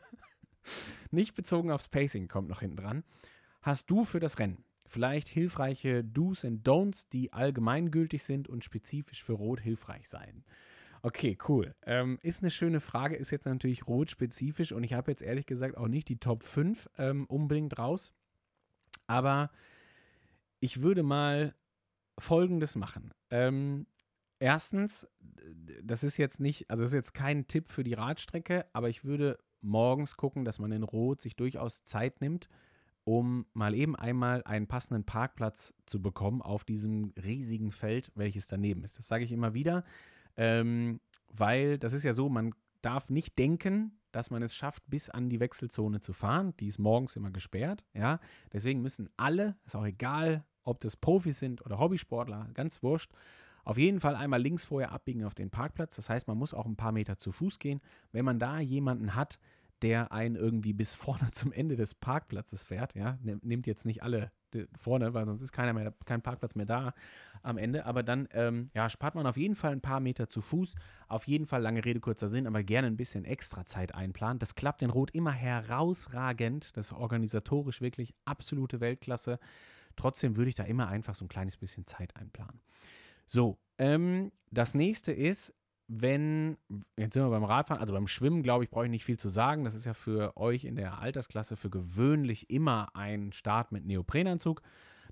nicht bezogen aufs Pacing, kommt noch hinten dran, hast du für das Rennen? Vielleicht hilfreiche Do's and Don'ts, die allgemeingültig sind und spezifisch für Rot hilfreich sein. Okay, cool. Ähm, ist eine schöne Frage, ist jetzt natürlich Rot spezifisch und ich habe jetzt ehrlich gesagt auch nicht die Top fünf ähm, unbedingt raus. Aber ich würde mal Folgendes machen. Ähm, erstens, das ist jetzt nicht, also das ist jetzt kein Tipp für die Radstrecke, aber ich würde morgens gucken, dass man in Rot sich durchaus Zeit nimmt, um mal eben einmal einen passenden Parkplatz zu bekommen auf diesem riesigen Feld, welches daneben ist. Das sage ich immer wieder, ähm, weil das ist ja so, man darf nicht denken, dass man es schafft, bis an die Wechselzone zu fahren. Die ist morgens immer gesperrt. Ja? Deswegen müssen alle, ist auch egal, ob das Profis sind oder Hobbysportler, ganz wurscht, auf jeden Fall einmal links vorher abbiegen auf den Parkplatz. Das heißt, man muss auch ein paar Meter zu Fuß gehen. Wenn man da jemanden hat, der einen irgendwie bis vorne zum Ende des Parkplatzes fährt, ja, nimmt jetzt nicht alle vorne, weil sonst ist keiner mehr, kein Parkplatz mehr da am Ende. Aber dann ähm, ja, spart man auf jeden Fall ein paar Meter zu Fuß. Auf jeden Fall, lange Rede, kurzer Sinn, aber gerne ein bisschen extra Zeit einplanen. Das klappt in Rot immer herausragend. Das ist organisatorisch wirklich absolute Weltklasse. Trotzdem würde ich da immer einfach so ein kleines bisschen Zeit einplanen. So, ähm, das nächste ist, wenn, jetzt sind wir beim Radfahren, also beim Schwimmen, glaube ich, brauche ich nicht viel zu sagen. Das ist ja für euch in der Altersklasse für gewöhnlich immer ein Start mit Neoprenanzug.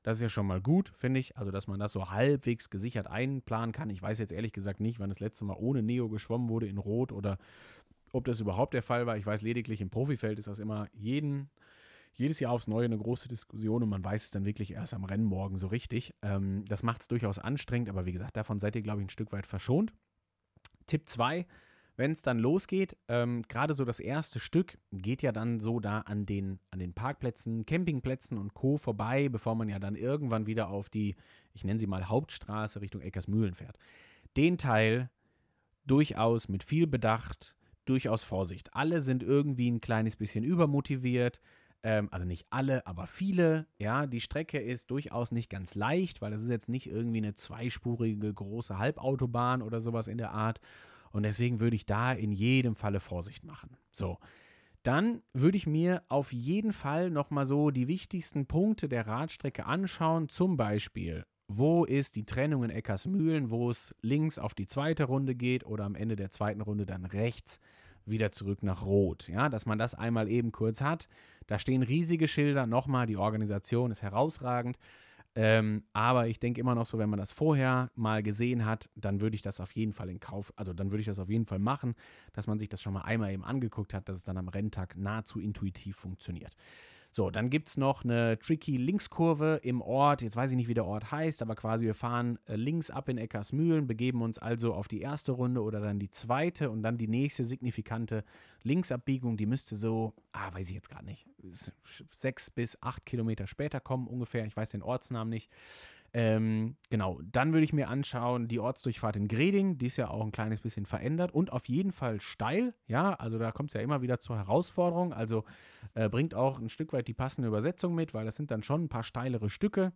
Das ist ja schon mal gut, finde ich. Also, dass man das so halbwegs gesichert einplanen kann. Ich weiß jetzt ehrlich gesagt nicht, wann das letzte Mal ohne Neo geschwommen wurde in Rot oder ob das überhaupt der Fall war. Ich weiß lediglich, im Profifeld ist das immer jeden, jedes Jahr aufs Neue eine große Diskussion und man weiß es dann wirklich erst am Rennmorgen so richtig. Ähm, das macht es durchaus anstrengend, aber wie gesagt, davon seid ihr, glaube ich, ein Stück weit verschont. Tipp zwei, wenn es dann losgeht, ähm, gerade so das erste Stück geht ja dann so da an den, an den Parkplätzen, Campingplätzen und Co. vorbei, bevor man ja dann irgendwann wieder auf die, ich nenne sie mal Hauptstraße Richtung Eckersmühlen fährt. Den Teil durchaus mit viel Bedacht, durchaus Vorsicht. Alle sind irgendwie ein kleines bisschen übermotiviert, ähm, also nicht alle, aber viele. Ja, die Strecke ist durchaus nicht ganz leicht, weil das ist jetzt nicht irgendwie eine zweispurige große Halbautobahn oder sowas in der Art. Und deswegen würde ich da in jedem Falle Vorsicht machen. So, dann würde ich mir auf jeden Fall nochmal so die wichtigsten Punkte der Radstrecke anschauen. Zum Beispiel, wo ist die Trennung in Eckersmühlen, wo es links auf die zweite Runde geht oder am Ende der zweiten Runde dann rechts wieder zurück nach Rot. Ja, dass man das einmal eben kurz hat. Da stehen riesige Schilder. Nochmal, die Organisation ist herausragend. Ähm, aber ich denke immer noch so, wenn man das vorher mal gesehen hat, dann würde ich das auf jeden Fall in Kauf, also dann würde ich das auf jeden Fall machen, dass man sich das schon mal einmal eben angeguckt hat, dass es dann am Renntag nahezu intuitiv funktioniert. So, dann gibt es noch eine tricky Linkskurve im Ort. Jetzt weiß ich nicht, wie der Ort heißt, aber quasi wir fahren äh, links ab in Eckersmühlen, begeben uns also auf die erste Runde oder dann die zweite und dann die nächste signifikante Linksabbiegung. Die müsste so, ah, weiß ich jetzt gerade nicht, sechs bis acht Kilometer später kommen ungefähr. Ich weiß den Ortsnamen nicht. Ähm, genau, dann würde ich mir anschauen, die Ortsdurchfahrt in Greding, die ist ja auch ein kleines bisschen verändert und auf jeden Fall steil, ja, also da kommt es ja immer wieder zur Herausforderung, also äh, bringt auch ein Stück weit die passende Übersetzung mit, weil das sind dann schon ein paar steilere Stücke,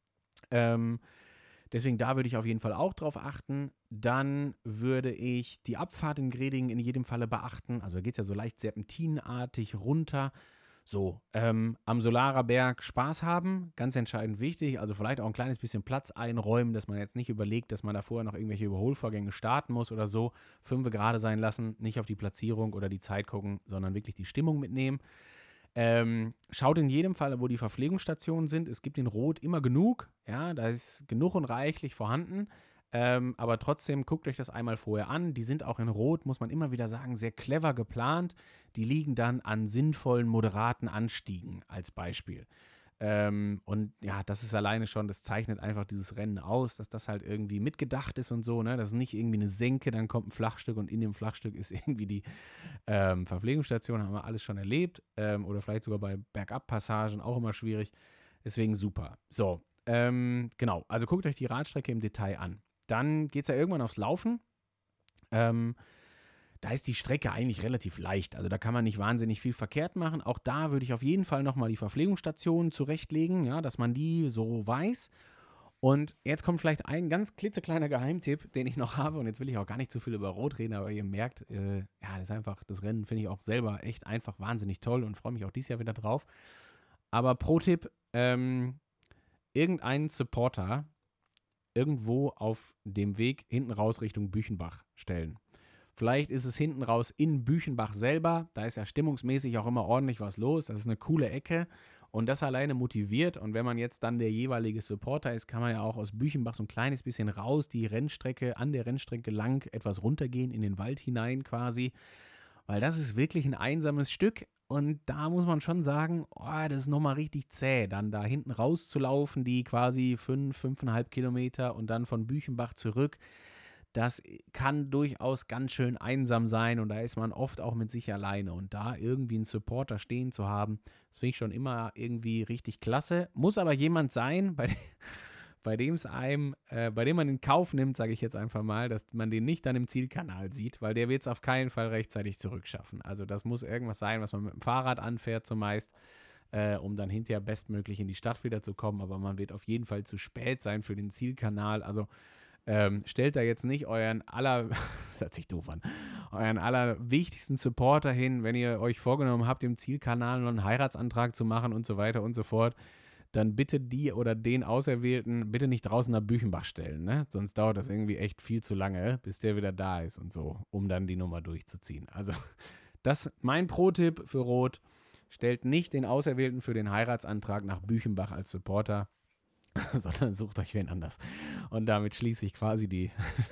ähm, deswegen da würde ich auf jeden Fall auch drauf achten. Dann würde ich die Abfahrt in Greding in jedem Falle beachten, also da geht es ja so leicht serpentinartig runter. So, ähm, am Solarer Berg Spaß haben, ganz entscheidend wichtig, also vielleicht auch ein kleines bisschen Platz einräumen, dass man jetzt nicht überlegt, dass man da vorher noch irgendwelche Überholvorgänge starten muss oder so, fünfe gerade sein lassen, nicht auf die Platzierung oder die Zeit gucken, sondern wirklich die Stimmung mitnehmen. Ähm, schaut in jedem Fall, wo die Verpflegungsstationen sind, es gibt in Rot immer genug, ja, da ist genug und reichlich vorhanden. Ähm, aber trotzdem guckt euch das einmal vorher an. Die sind auch in Rot, muss man immer wieder sagen, sehr clever geplant. Die liegen dann an sinnvollen, moderaten Anstiegen als Beispiel. Ähm, und ja, das ist alleine schon, das zeichnet einfach dieses Rennen aus, dass das halt irgendwie mitgedacht ist und so, ne? Das ist nicht irgendwie eine Senke, dann kommt ein Flachstück und in dem Flachstück ist irgendwie die ähm, Verpflegungsstation, haben wir alles schon erlebt. Ähm, oder vielleicht sogar bei Bergabpassagen auch immer schwierig. Deswegen super. So, ähm, genau, also guckt euch die Radstrecke im Detail an. Dann geht es ja irgendwann aufs Laufen. Ähm, da ist die Strecke eigentlich relativ leicht. Also da kann man nicht wahnsinnig viel verkehrt machen. Auch da würde ich auf jeden Fall nochmal die Verpflegungsstationen zurechtlegen, ja, dass man die so weiß. Und jetzt kommt vielleicht ein ganz klitzekleiner Geheimtipp, den ich noch habe. Und jetzt will ich auch gar nicht zu viel über Rot reden, aber ihr merkt, äh, ja, das ist einfach, das Rennen finde ich auch selber echt einfach wahnsinnig toll und freue mich auch dieses Jahr wieder drauf. Aber Pro-Tipp, ähm, irgendeinen Supporter irgendwo auf dem Weg hinten raus Richtung Büchenbach stellen. Vielleicht ist es hinten raus in Büchenbach selber, da ist ja stimmungsmäßig auch immer ordentlich was los, das ist eine coole Ecke und das alleine motiviert und wenn man jetzt dann der jeweilige Supporter ist, kann man ja auch aus Büchenbach so ein kleines bisschen raus, die Rennstrecke, an der Rennstrecke lang etwas runtergehen, in den Wald hinein quasi, weil das ist wirklich ein einsames Stück. Und da muss man schon sagen, oh, das ist nochmal richtig zäh, dann da hinten rauszulaufen, die quasi fünf, fünfeinhalb Kilometer und dann von Büchenbach zurück. Das kann durchaus ganz schön einsam sein und da ist man oft auch mit sich alleine. Und da irgendwie einen Supporter stehen zu haben, das finde ich schon immer irgendwie richtig klasse. Muss aber jemand sein, bei bei dem es einem, äh, bei dem man in Kauf nimmt, sage ich jetzt einfach mal, dass man den nicht dann im Zielkanal sieht, weil der wird es auf keinen Fall rechtzeitig zurückschaffen. Also das muss irgendwas sein, was man mit dem Fahrrad anfährt zumeist, äh, um dann hinterher bestmöglich in die Stadt wieder zu kommen, aber man wird auf jeden Fall zu spät sein für den Zielkanal. Also ähm, stellt da jetzt nicht euren aller, das hört sich doof an, euren allerwichtigsten Supporter hin, wenn ihr euch vorgenommen habt, im Zielkanal noch einen Heiratsantrag zu machen und so weiter und so fort. Dann bitte die oder den Auserwählten bitte nicht draußen nach Büchenbach stellen, ne? Sonst dauert das irgendwie echt viel zu lange, bis der wieder da ist und so, um dann die Nummer durchzuziehen. Also das mein Pro-Tipp für Rot, stellt nicht den Auserwählten für den Heiratsantrag nach Büchenbach als Supporter. sondern sucht euch wen anders. Und damit schließe ich quasi die,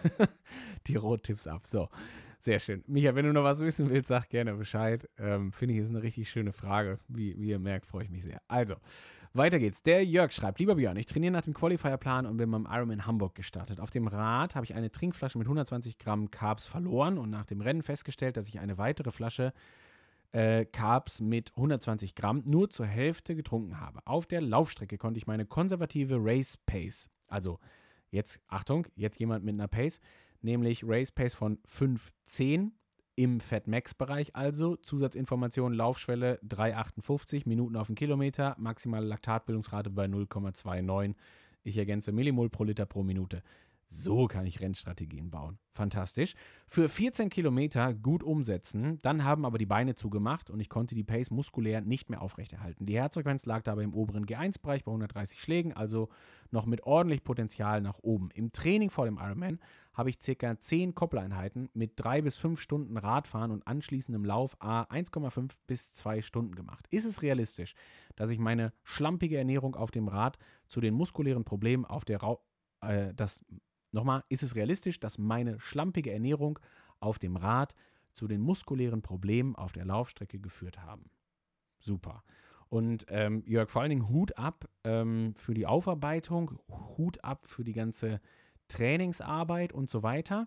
die Rohtipps ab. So, sehr schön. Micha, wenn du noch was wissen willst, sag gerne Bescheid. Ähm, Finde ich, ist eine richtig schöne Frage. Wie, wie ihr merkt, freue ich mich sehr. Also, weiter geht's. Der Jörg schreibt, lieber Björn, ich trainiere nach dem Qualifier-Plan und bin beim Ironman Hamburg gestartet. Auf dem Rad habe ich eine Trinkflasche mit hundertzwanzig Gramm Carbs verloren und nach dem Rennen festgestellt, dass ich eine weitere Flasche Äh, Carbs mit hundertzwanzig Gramm nur zur Hälfte getrunken habe. Auf der Laufstrecke konnte ich meine konservative Race Pace, also jetzt, Achtung, jetzt jemand mit einer Pace, nämlich Race Pace von fünf zehn im Fat Max Bereich, also Zusatzinformation, Laufschwelle drei Komma achtundfünfzig Minuten auf den Kilometer, maximale Laktatbildungsrate bei null Komma neunundzwanzig. Ich ergänze Millimol pro Liter pro Minute. So kann ich Rennstrategien bauen. Fantastisch. Für vierzehn Kilometer gut umsetzen, dann haben aber die Beine zugemacht und ich konnte die Pace muskulär nicht mehr aufrechterhalten. Die Herzfrequenz lag dabei im oberen G eins Bereich bei hundertdreißig Schlägen, also noch mit ordentlich Potenzial nach oben. Im Training vor dem Ironman habe ich ca. zehn Koppeleinheiten mit drei bis fünf Stunden Radfahren und anschließendem Lauf a eins Komma fünf bis zwei Stunden gemacht. Ist es realistisch, dass ich meine schlampige Ernährung auf dem Rad zu den muskulären Problemen auf der Ra- äh, das Nochmal, ist es realistisch, dass meine schlampige Ernährung auf dem Rad zu den muskulären Problemen auf der Laufstrecke geführt haben? Super. Und ähm, Jörg, vor allen Dingen Hut ab ähm, für die Aufarbeitung, Hut ab für die ganze Trainingsarbeit und so weiter.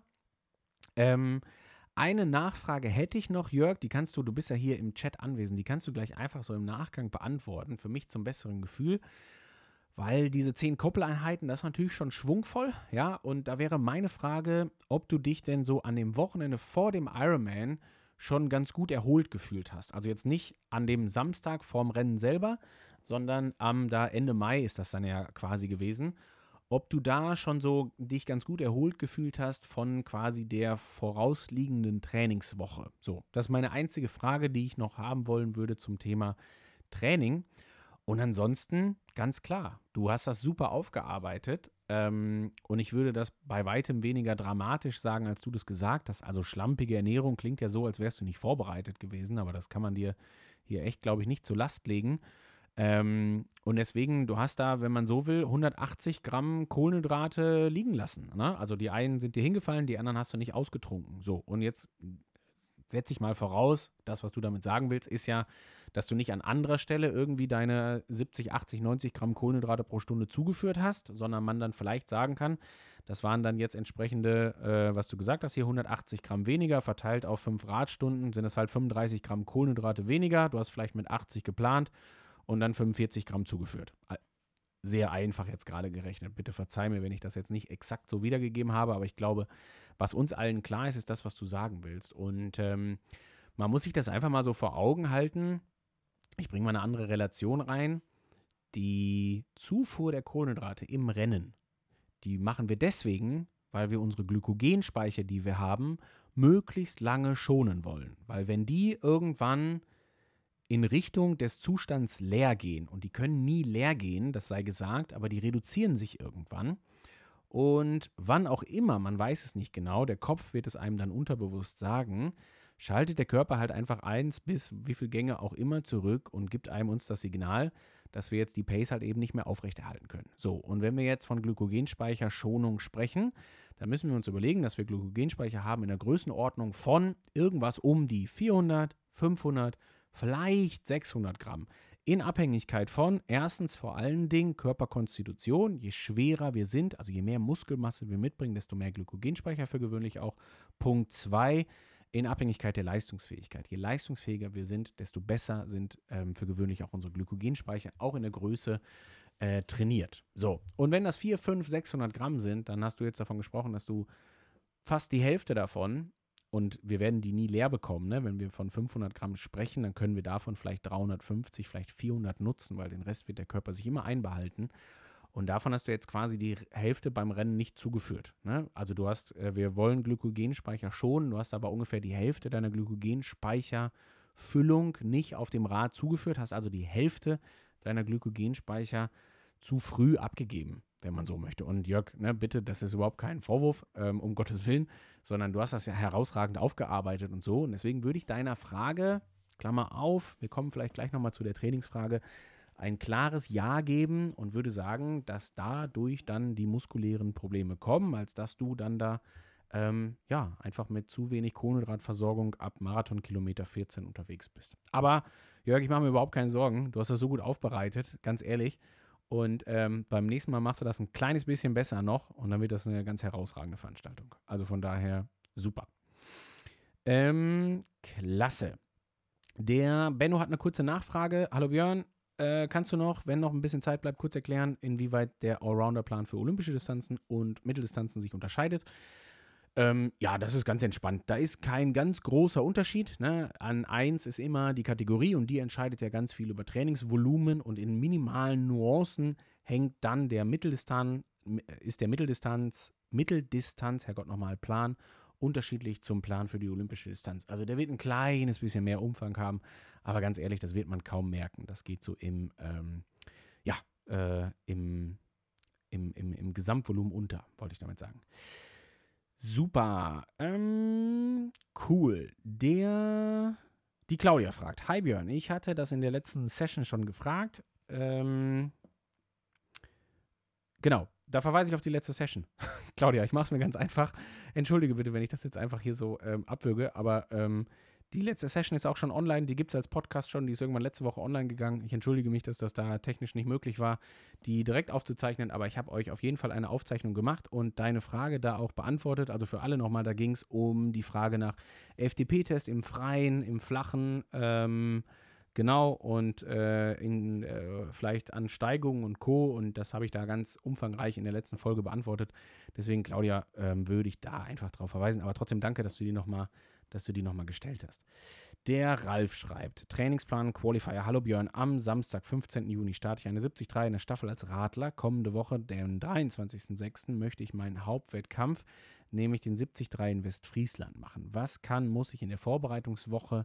Ähm, eine Nachfrage hätte ich noch, Jörg, die kannst du, du bist ja hier im Chat anwesend, die kannst du gleich einfach so im Nachgang beantworten, für mich zum besseren Gefühl. Weil diese zehn Koppeleinheiten, das ist natürlich schon schwungvoll, ja, und da wäre meine Frage, ob du dich denn so an dem Wochenende vor dem Ironman schon ganz gut erholt gefühlt hast. Also jetzt nicht an dem Samstag vorm Rennen selber, sondern am da Ende Mai ist das dann ja quasi gewesen. Ob du da schon so dich ganz gut erholt gefühlt hast von quasi der vorausliegenden Trainingswoche. So, das ist meine einzige Frage, die ich noch haben wollen würde zum Thema Training. Und ansonsten, ganz klar, du hast das super aufgearbeitet ähm, und ich würde das bei weitem weniger dramatisch sagen, als du das gesagt hast. Also schlampige Ernährung klingt ja so, als wärst du nicht vorbereitet gewesen, aber das kann man dir hier echt, glaube ich, nicht zur Last legen. Ähm, und deswegen, du hast da, wenn man so will, hundertachtzig Gramm Kohlenhydrate liegen lassen. Ne? Also die einen sind dir hingefallen, die anderen hast du nicht ausgetrunken. So, und jetzt setze ich mal voraus, das, was du damit sagen willst, ist ja, dass du nicht an anderer Stelle irgendwie deine siebzig, achtzig, neunzig Gramm Kohlenhydrate pro Stunde zugeführt hast, sondern man dann vielleicht sagen kann, das waren dann jetzt entsprechende, äh, was du gesagt hast, hier hundertachtzig Gramm weniger, verteilt auf fünf Radstunden, sind es halt fünfunddreißig Gramm Kohlenhydrate weniger, du hast vielleicht mit achtzig geplant und dann fünfundvierzig Gramm zugeführt. Sehr einfach jetzt gerade gerechnet. Bitte verzeih mir, wenn ich das jetzt nicht exakt so wiedergegeben habe, aber ich glaube, was uns allen klar ist, ist das, was du sagen willst. Und ähm, man muss sich das einfach mal so vor Augen halten. Ich bringe mal eine andere Relation rein. Die Zufuhr der Kohlenhydrate im Rennen, die machen wir deswegen, weil wir unsere Glykogenspeicher, die wir haben, möglichst lange schonen wollen. Weil wenn die irgendwann in Richtung des Zustands leer gehen, und die können nie leer gehen, das sei gesagt, aber die reduzieren sich irgendwann. Und wann auch immer, man weiß es nicht genau, der Kopf wird es einem dann unterbewusst sagen, schaltet der Körper halt einfach eins bis wie viele Gänge auch immer zurück und gibt einem uns das Signal, dass wir jetzt die Pace halt eben nicht mehr aufrechterhalten können. So, und wenn wir jetzt von Glykogenspeicherschonung sprechen, dann müssen wir uns überlegen, dass wir Glykogenspeicher haben in der Größenordnung von irgendwas um die vierhundert, fünfhundert, vielleicht sechshundert Gramm. In Abhängigkeit von, erstens vor allen Dingen Körperkonstitution. Je schwerer wir sind, also je mehr Muskelmasse wir mitbringen, desto mehr Glykogenspeicher für gewöhnlich auch. Punkt zwei, in Abhängigkeit der Leistungsfähigkeit. Je leistungsfähiger wir sind, desto besser sind ähm, für gewöhnlich auch unsere Glykogenspeicher, auch in der Größe äh, trainiert. So, und wenn das vierhundert, fünfhundert, sechshundert Gramm sind, dann hast du jetzt davon gesprochen, dass du fast die Hälfte davon, und wir werden die nie leer bekommen, ne? Wenn wir von fünfhundert Gramm sprechen, dann können wir davon vielleicht dreihundertfünfzig, vielleicht vierhundert nutzen, weil den Rest wird der Körper sich immer einbehalten. Und davon hast du jetzt quasi die Hälfte beim Rennen nicht zugeführt. Ne? Also du hast, äh, wir wollen Glykogenspeicher schonen, du hast aber ungefähr die Hälfte deiner Glykogenspeicherfüllung nicht auf dem Rad zugeführt, hast also die Hälfte deiner Glykogenspeicher zu früh abgegeben, wenn man so möchte. Und Jörg, ne, bitte, das ist überhaupt kein Vorwurf, ähm, um Gottes Willen, sondern du hast das ja herausragend aufgearbeitet und so. Und deswegen würde ich deiner Frage, Klammer auf, wir kommen vielleicht gleich nochmal zu der Trainingsfrage, ein klares Ja geben und würde sagen, dass dadurch dann die muskulären Probleme kommen, als dass du dann da ähm, ja, einfach mit zu wenig Kohlenhydratversorgung ab Marathonkilometer vierzehn unterwegs bist. Aber Jörg, ich mache mir überhaupt keine Sorgen. Du hast das so gut aufbereitet, ganz ehrlich. Und ähm, beim nächsten Mal machst du das ein kleines bisschen besser noch und dann wird das eine ganz herausragende Veranstaltung. Also von daher super. Ähm, klasse. Der Benno hat eine kurze Nachfrage. Hallo Björn, äh, kannst du noch, wenn noch ein bisschen Zeit bleibt, kurz erklären, inwieweit der Allrounder-Plan für olympische Distanzen und Mitteldistanzen sich unterscheidet? Ähm, ja, das ist ganz entspannt. Da ist kein ganz großer Unterschied. Ne? An eins ist immer die Kategorie und die entscheidet ja ganz viel über Trainingsvolumen und in minimalen Nuancen hängt dann der Mitteldistanz, ist der Mitteldistanz, Mitteldistanz, Herrgott nochmal, Plan unterschiedlich zum Plan für die olympische Distanz. Also der wird ein kleines bisschen mehr Umfang haben, aber ganz ehrlich, das wird man kaum merken. Das geht so im, ähm, ja, äh, im, im, im, im Gesamtvolumen unter, wollte ich damit sagen. Super. Ähm, cool. Der, die Claudia fragt. Hi Björn, ich hatte das in der letzten Session schon gefragt. Ähm, genau, da verweise ich auf die letzte Session. Claudia, ich mache es mir ganz einfach. Entschuldige bitte, wenn ich das jetzt einfach hier so ähm, abwürge, aber ähm, die letzte Session ist auch schon online, die gibt es als Podcast schon, die ist irgendwann letzte Woche online gegangen. Ich entschuldige mich, dass das da technisch nicht möglich war, die direkt aufzuzeichnen, aber ich habe euch auf jeden Fall eine Aufzeichnung gemacht und deine Frage da auch beantwortet. Also für alle nochmal, da ging es um die Frage nach F D P-Test im Freien, im Flachen, ähm, genau, und äh, in, äh, vielleicht an Steigungen und Co. Und das habe ich da ganz umfangreich in der letzten Folge beantwortet. Deswegen, Claudia, ähm, würde ich da einfach drauf verweisen. Aber trotzdem danke, dass du die nochmal dass du die nochmal gestellt hast. Der Ralf schreibt, Trainingsplan Qualifier. Hallo Björn, am Samstag, fünfzehnten Juni starte ich eine siebzig drei in der Staffel als Radler. Kommende Woche, den dreiundzwanzigsten sechsten möchte ich meinen Hauptwettkampf, nämlich den siebzig drei in Westfriesland machen. Was kann, muss ich in der Vorbereitungswoche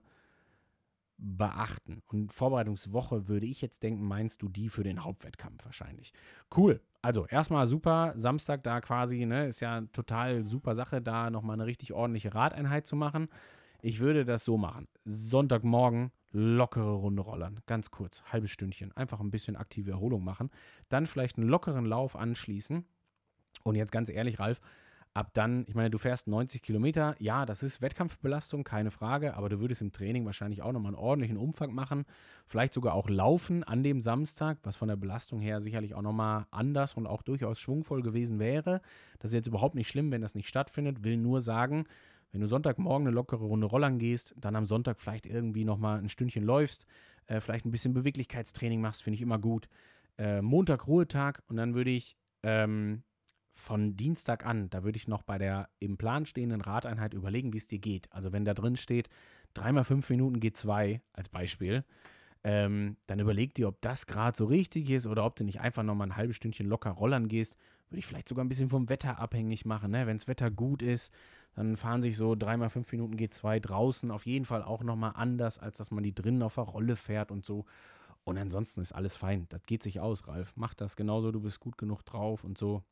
beachten? Und Vorbereitungswoche würde ich jetzt denken, meinst du die für den Hauptwettkampf wahrscheinlich. Cool. Also erstmal super, Samstag da quasi, ne, ist ja total super Sache, da nochmal eine richtig ordentliche Radeinheit zu machen. Ich würde das so machen. Sonntagmorgen lockere Runde rollern, ganz kurz, halbes Stündchen, einfach ein bisschen aktive Erholung machen. Dann vielleicht einen lockeren Lauf anschließen. Und jetzt ganz ehrlich, Ralf, ab dann, ich meine, du fährst neunzig Kilometer, ja, das ist Wettkampfbelastung, keine Frage, aber du würdest im Training wahrscheinlich auch nochmal einen ordentlichen Umfang machen, vielleicht sogar auch laufen an dem Samstag, was von der Belastung her sicherlich auch nochmal anders und auch durchaus schwungvoll gewesen wäre. Das ist jetzt überhaupt nicht schlimm, wenn das nicht stattfindet, will nur sagen, wenn du Sonntagmorgen eine lockere Runde Rollern gehst, dann am Sonntag vielleicht irgendwie nochmal ein Stündchen läufst, äh, vielleicht ein bisschen Beweglichkeitstraining machst, finde ich immer gut. Äh, Montag Ruhetag und dann würde ich ähm, von Dienstag an, da würde ich noch bei der im Plan stehenden Radeinheit überlegen, wie es dir geht. Also wenn da drin steht, dreimal fünf Minuten G zwei als Beispiel, ähm, dann überleg dir, ob das gerade so richtig ist oder ob du nicht einfach nochmal ein halbes Stündchen locker rollern gehst. Würde ich vielleicht sogar ein bisschen vom Wetter abhängig machen. Ne? Wenn das Wetter gut ist, dann fahren sich so dreimal fünf Minuten G zwei draußen auf jeden Fall auch nochmal anders, als dass man die drinnen auf der Rolle fährt und so. Und ansonsten ist alles fein. Das geht sich aus, Ralf. Mach das genauso, du bist gut genug drauf und so.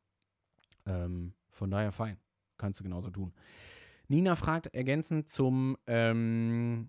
Ähm, von daher fein. Kannst du genauso tun. Nina fragt ergänzend zum, ähm,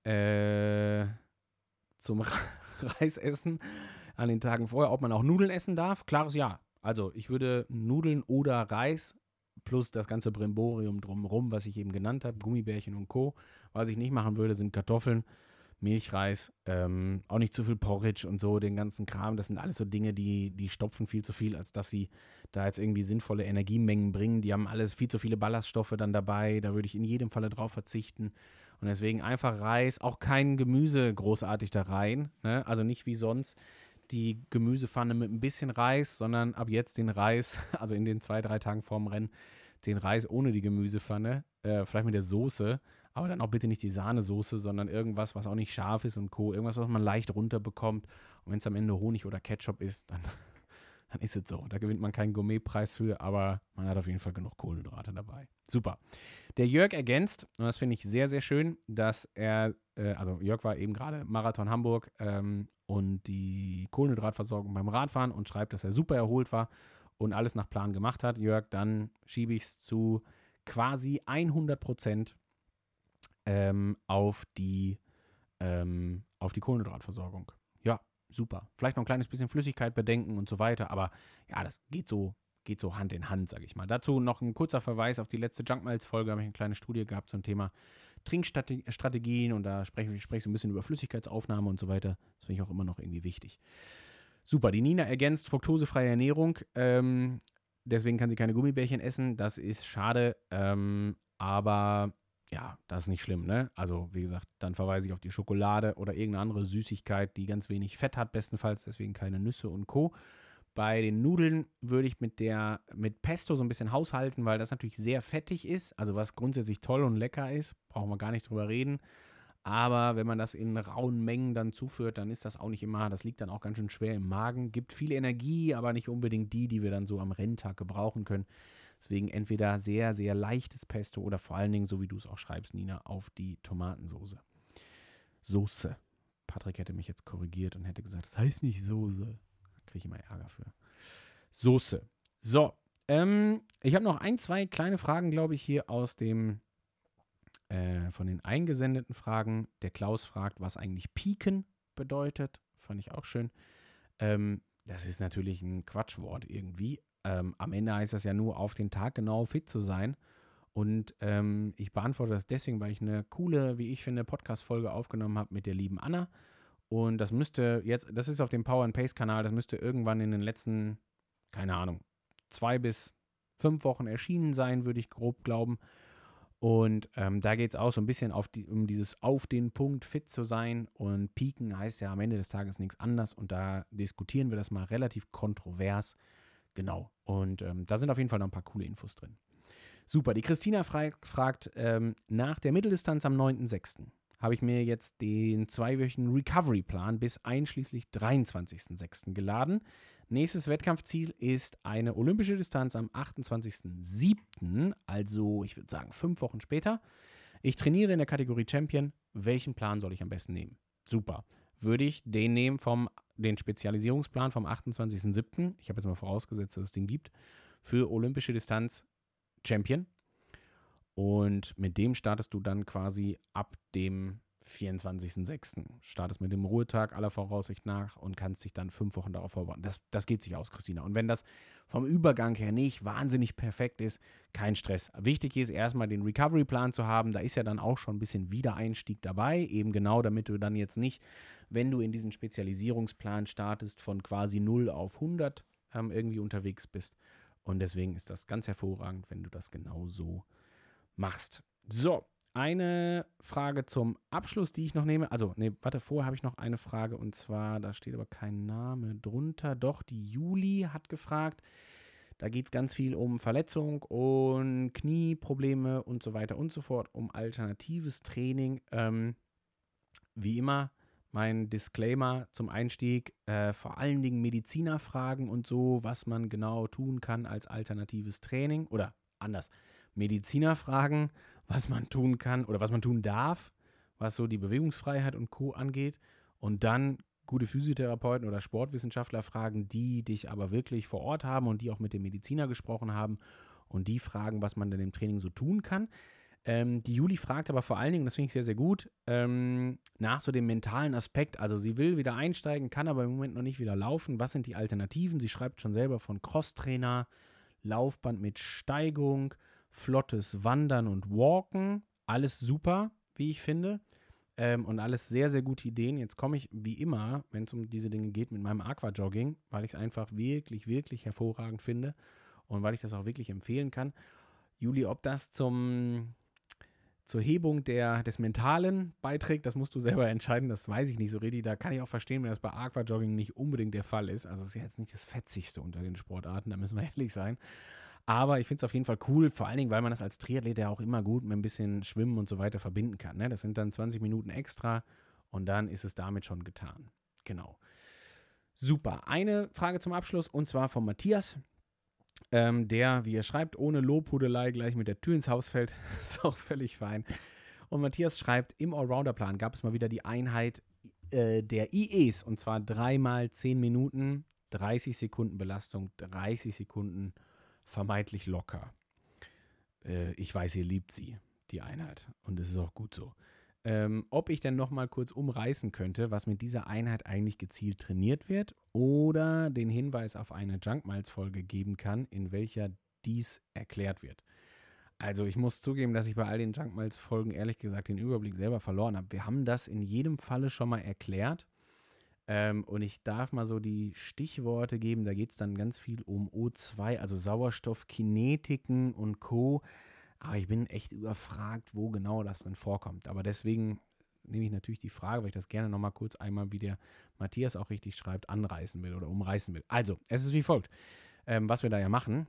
äh, zum Reisessen an den Tagen vorher, ob man auch Nudeln essen darf. Klares Ja. Also ich würde Nudeln oder Reis plus das ganze Brimborium drumherum, was ich eben genannt habe, Gummibärchen und Co. Was ich nicht machen würde, sind Kartoffeln, Milchreis, ähm, auch nicht zu viel Porridge und so, den ganzen Kram. Das sind alles so Dinge, die, die stopfen viel zu viel, als dass sie da jetzt irgendwie sinnvolle Energiemengen bringen. Die haben alles viel zu viele Ballaststoffe dann dabei. Da würde ich in jedem Falle drauf verzichten. Und deswegen einfach Reis, auch kein Gemüse großartig da rein. Ne? Also nicht wie sonst die Gemüsepfanne mit ein bisschen Reis, sondern ab jetzt den Reis, also in den zwei, drei Tagen vorm Rennen, den Reis ohne die Gemüsepfanne, äh, vielleicht mit der Soße, aber dann auch bitte nicht die Sahnesoße, sondern irgendwas, was auch nicht scharf ist und Co. Irgendwas, was man leicht runterbekommt. Und wenn es am Ende Honig oder Ketchup ist, dann, dann ist es so. Da gewinnt man keinen Gourmetpreis für, aber man hat auf jeden Fall genug Kohlenhydrate dabei. Super. Der Jörg ergänzt, und das finde ich sehr, sehr schön, dass er, äh, also Jörg war eben gerade Marathon Hamburg ähm, und die Kohlenhydratversorgung beim Radfahren und schreibt, dass er super erholt war und alles nach Plan gemacht hat. Jörg, dann schiebe ich es zu quasi hundert Prozent ähm, auf die ähm, auf die Kohlenhydratversorgung. Ja, super. Vielleicht noch ein kleines bisschen Flüssigkeit bedenken und so weiter, aber ja, das geht so, geht so Hand in Hand, sage ich mal. Dazu noch ein kurzer Verweis auf die letzte Junk Miles Folge, da habe ich eine kleine Studie gehabt zum Thema Trinkstrategien und da spreche ich spreche so ein bisschen über Flüssigkeitsaufnahme und so weiter. Das finde ich auch immer noch irgendwie wichtig. Super, die Nina ergänzt fruktosefreie Ernährung, ähm, deswegen kann sie keine Gummibärchen essen, das ist schade, ähm, aber ja, das ist nicht schlimm, ne? Also, wie gesagt, dann verweise ich auf die Schokolade oder irgendeine andere Süßigkeit, die ganz wenig Fett hat, bestenfalls, deswegen keine Nüsse und Co. Bei den Nudeln würde ich mit der, mit Pesto so ein bisschen haushalten, weil das natürlich sehr fettig ist, also was grundsätzlich toll und lecker ist, brauchen wir gar nicht drüber reden. Aber wenn man das in rauen Mengen dann zuführt, dann ist das auch nicht immer, das liegt dann auch ganz schön schwer im Magen, gibt viel Energie, aber nicht unbedingt die, die wir dann so am Renntag gebrauchen können. Deswegen entweder sehr, sehr leichtes Pesto oder vor allen Dingen, so wie du es auch schreibst, Nina, auf die Tomatensoße. Soße. Patrick hätte mich jetzt korrigiert und hätte gesagt, das heißt nicht Soße. Da kriege ich immer Ärger für. Soße. So, ähm, ich habe noch ein, zwei kleine Fragen, glaube ich, hier aus dem, äh, von den eingesendeten Fragen. Der Klaus fragt, was eigentlich Pieken bedeutet. Fand ich auch schön. Ähm, das ist natürlich ein Quatschwort irgendwie. Ähm, am Ende heißt das ja nur, auf den Tag genau fit zu sein. Und ähm, ich beantworte das deswegen, weil ich eine coole, wie ich finde, Podcast-Folge aufgenommen habe mit der lieben Anna. Und das müsste jetzt, das ist auf dem Power and Pace-Kanal, das müsste irgendwann in den letzten, keine Ahnung, zwei bis fünf Wochen erschienen sein, würde ich grob glauben. Und ähm, da geht es auch so ein bisschen auf die, um dieses auf den Punkt fit zu sein. Und Pieken heißt ja am Ende des Tages nichts anderes. Und da diskutieren wir das mal relativ kontrovers. Genau. Und ähm, da sind auf jeden Fall noch ein paar coole Infos drin. Super. Die Christina frei, fragt, ähm, nach der Mitteldistanz am neunten sechsten habe ich mir jetzt den zweiwöchigen Recovery-Plan bis einschließlich dreiundzwanzigsten sechsten geladen. Nächstes Wettkampfziel ist eine olympische Distanz am achtundzwanzigsten siebten, also ich würde sagen fünf Wochen später. Ich trainiere in der Kategorie Champion. Welchen Plan soll ich am besten nehmen? Super. Würde ich den nehmen vom, den Spezialisierungsplan vom achtundzwanzigsten siebten, ich habe jetzt mal vorausgesetzt, dass es den gibt, für olympische Distanz Champion. Und mit dem startest du dann quasi ab dem vierundzwanzigsten sechsten Startest mit dem Ruhetag aller Voraussicht nach und kannst dich dann fünf Wochen darauf vorbereiten. Das, das geht sich aus, Christina. Und wenn das vom Übergang her nicht wahnsinnig perfekt ist, kein Stress. Wichtig ist erstmal den Recovery-Plan zu haben. Da ist ja dann auch schon ein bisschen Wiedereinstieg dabei. Eben genau, damit du dann jetzt nicht, wenn du in diesen Spezialisierungsplan startest, von quasi null auf hundert ähm, irgendwie unterwegs bist. Und deswegen ist das ganz hervorragend, wenn du das genau so machst. So, eine Frage zum Abschluss, die ich noch nehme. Also, nee, warte, vorher habe ich noch eine Frage und zwar, da steht aber kein Name drunter. Doch, die Juli hat gefragt. Da geht es ganz viel um Verletzung und Knieprobleme und so weiter und so fort, um alternatives Training. Ähm, wie immer, mein Disclaimer zum Einstieg, äh, vor allen Dingen Medizinerfragen und so, was man genau tun kann als alternatives Training oder anders. Mediziner fragen, was man tun kann oder was man tun darf, was so die Bewegungsfreiheit und Co. angeht. Und dann gute Physiotherapeuten oder Sportwissenschaftler fragen, die dich aber wirklich vor Ort haben und die auch mit dem Mediziner gesprochen haben und die fragen, was man denn im Training so tun kann. Ähm, die Juli fragt aber vor allen Dingen, das finde ich sehr, sehr gut, ähm, nach so dem mentalen Aspekt. Also sie will wieder einsteigen, kann aber im Moment noch nicht wieder laufen. Was sind die Alternativen? Sie schreibt schon selber von Crosstrainer, Laufband mit Steigung, flottes Wandern und Walken. Alles super, wie ich finde. Ähm, und alles sehr, sehr gute Ideen. Jetzt komme ich, wie immer, wenn es um diese Dinge geht, mit meinem Aquajogging, weil ich es einfach wirklich, wirklich hervorragend finde und weil ich das auch wirklich empfehlen kann. Juli, ob das zum, zur Hebung der, des Mentalen beiträgt, das musst du selber entscheiden, das weiß ich nicht so richtig. Da kann ich auch verstehen, wenn das bei Aquajogging nicht unbedingt der Fall ist. Also es ist ja jetzt nicht das Fetzigste unter den Sportarten, da müssen wir ehrlich sein. Aber ich finde es auf jeden Fall cool, vor allen Dingen, weil man das als Triathlet ja auch immer gut mit ein bisschen Schwimmen und so weiter verbinden kann. Ne? Das sind dann zwanzig Minuten extra und dann ist es damit schon getan. Genau. Super. Eine Frage zum Abschluss und zwar von Matthias, ähm, der, wie er schreibt, ohne Lobhudelei gleich mit der Tür ins Haus fällt. Ist auch völlig fein. Und Matthias schreibt, im Allrounder-Plan gab es mal wieder die Einheit äh, der I Es und zwar dreimal zehn Minuten, dreißig Sekunden Belastung, dreißig Sekunden vermeintlich locker. Äh, ich weiß, ihr liebt sie, die Einheit. Und es ist auch gut so. ähm, ob ich dann nochmal kurz umreißen könnte, was mit dieser Einheit eigentlich gezielt trainiert wird oder den Hinweis auf eine Junk Miles Folge geben kann, in welcher dies erklärt wird. Also ich muss zugeben, dass ich bei all den Junk Miles Folgen ehrlich gesagt den Überblick selber verloren habe. Wir haben das in jedem Falle schon mal erklärt. Ähm, und ich darf mal so die Stichworte geben, da geht es dann ganz viel um O zwei, also Sauerstoffkinetiken und Co. Aber ich bin echt überfragt, wo genau das dann vorkommt. Aber deswegen nehme ich natürlich die Frage, weil ich das gerne nochmal kurz einmal, wie der Matthias auch richtig schreibt, anreißen will oder umreißen will. Also, es ist wie folgt. Ähm, was wir da ja machen,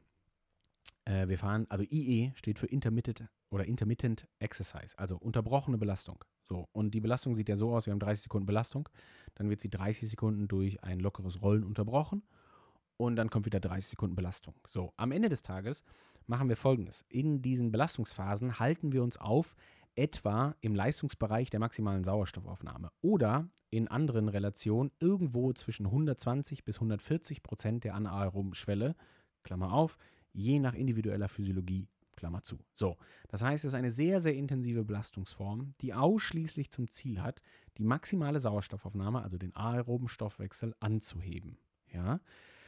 äh, wir fahren, also I E steht für Intermittent oder Intermittent Exercise, also unterbrochene Belastung. So, und die Belastung sieht ja so aus, wir haben dreißig Sekunden Belastung, dann wird sie dreißig Sekunden durch ein lockeres Rollen unterbrochen und dann kommt wieder dreißig Sekunden Belastung. So, am Ende des Tages machen wir Folgendes. In diesen Belastungsphasen halten wir uns auf, etwa im Leistungsbereich der maximalen Sauerstoffaufnahme oder in anderen Relationen irgendwo zwischen hundertzwanzig bis hundertvierzig Prozent der anaeroben Schwelle, Klammer auf, je nach individueller Physiologie, Klammer zu. So, das heißt, es ist eine sehr, sehr intensive Belastungsform, die ausschließlich zum Ziel hat, die maximale Sauerstoffaufnahme, also den aeroben Stoffwechsel, anzuheben. Ja?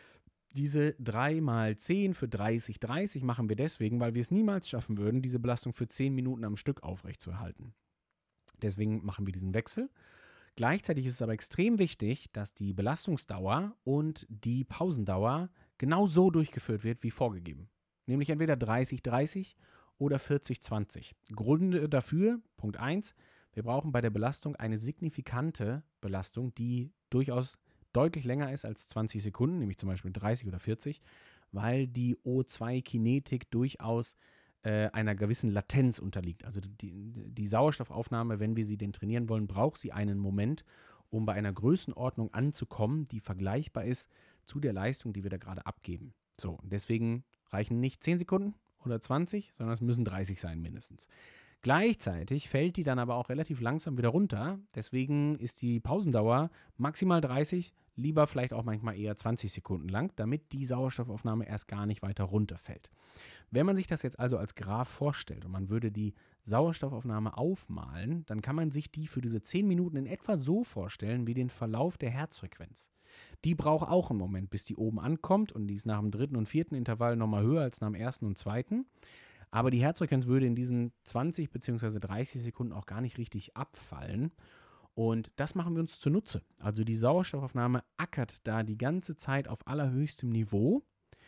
Diese drei mal zehn für dreißig dreißig machen wir deswegen, weil wir es niemals schaffen würden, diese Belastung für zehn Minuten am Stück aufrechtzuerhalten. Deswegen machen wir diesen Wechsel. Gleichzeitig ist es aber extrem wichtig, dass die Belastungsdauer und die Pausendauer genau so durchgeführt wird, wie vorgegeben. Nämlich entweder dreißig dreißig oder vierzig zwanzig. Gründe dafür, Punkt eins, wir brauchen bei der Belastung eine signifikante Belastung, die durchaus deutlich länger ist als zwanzig Sekunden, nämlich zum Beispiel dreißig oder vierzig, weil die O zwei Kinetik durchaus äh, einer gewissen Latenz unterliegt. Also die, die Sauerstoffaufnahme, wenn wir sie denn trainieren wollen, braucht sie einen Moment, um bei einer Größenordnung anzukommen, die vergleichbar ist zu der Leistung, die wir da gerade abgeben. So, und deswegen reichen nicht zehn Sekunden oder zwanzig, sondern es müssen dreißig sein mindestens. Gleichzeitig fällt die dann aber auch relativ langsam wieder runter. Deswegen ist die Pausendauer maximal dreißig, lieber vielleicht auch manchmal eher zwanzig Sekunden lang, damit die Sauerstoffaufnahme erst gar nicht weiter runterfällt. Wenn man sich das jetzt also als Graph vorstellt und man würde die Sauerstoffaufnahme aufmalen, dann kann man sich die für diese zehn Minuten in etwa so vorstellen wie den Verlauf der Herzfrequenz. Die braucht auch einen Moment, bis die oben ankommt und die ist nach dem dritten und vierten Intervall nochmal höher als nach dem ersten und zweiten. Aber die Herzfrequenz würde in diesen zwanzig bzw. dreißig Sekunden auch gar nicht richtig abfallen. Und das machen wir uns zunutze. Also die Sauerstoffaufnahme ackert da die ganze Zeit auf allerhöchstem Niveau.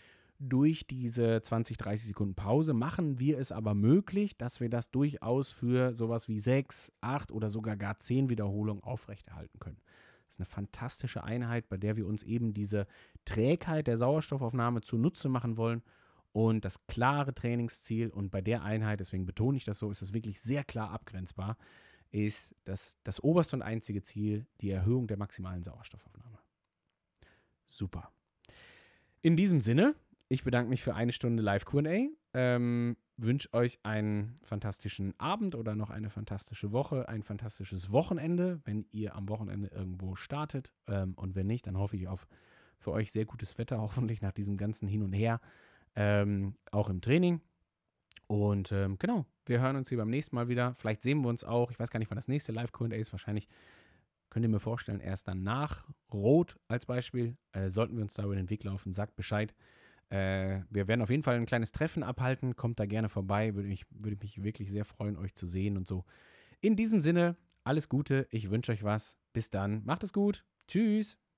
Durch diese zwanzig, dreißig Sekunden Pause machen wir es aber möglich, dass wir das durchaus für sowas wie sechs, acht oder sogar gar zehn Wiederholungen aufrechterhalten können. Das ist eine fantastische Einheit, bei der wir uns eben diese Trägheit der Sauerstoffaufnahme zunutze machen wollen. Und das klare Trainingsziel, und bei der Einheit, deswegen betone ich das so, ist es wirklich sehr klar abgrenzbar, ist das, das oberste und einzige Ziel die Erhöhung der maximalen Sauerstoffaufnahme. Super. In diesem Sinne, ich bedanke mich für eine Stunde Live-Q und A, ähm, wünsche euch einen fantastischen Abend oder noch eine fantastische Woche, ein fantastisches Wochenende, wenn ihr am Wochenende irgendwo startet. Ähm, und wenn nicht, dann hoffe ich auf für euch sehr gutes Wetter, hoffentlich nach diesem ganzen Hin und Her. Ähm, auch im Training. Und ähm, genau, wir hören uns hier beim nächsten Mal wieder. Vielleicht sehen wir uns auch. Ich weiß gar nicht, wann das nächste Live-Q und A ist. Wahrscheinlich könnt ihr mir vorstellen, erst dann nach Rot als Beispiel. Äh, sollten wir uns da über den Weg laufen, sagt Bescheid. Äh, wir werden auf jeden Fall ein kleines Treffen abhalten. Kommt da gerne vorbei. Würde mich, würde mich wirklich sehr freuen, euch zu sehen und so. In diesem Sinne, alles Gute. Ich wünsche euch was. Bis dann. Macht es gut. Tschüss.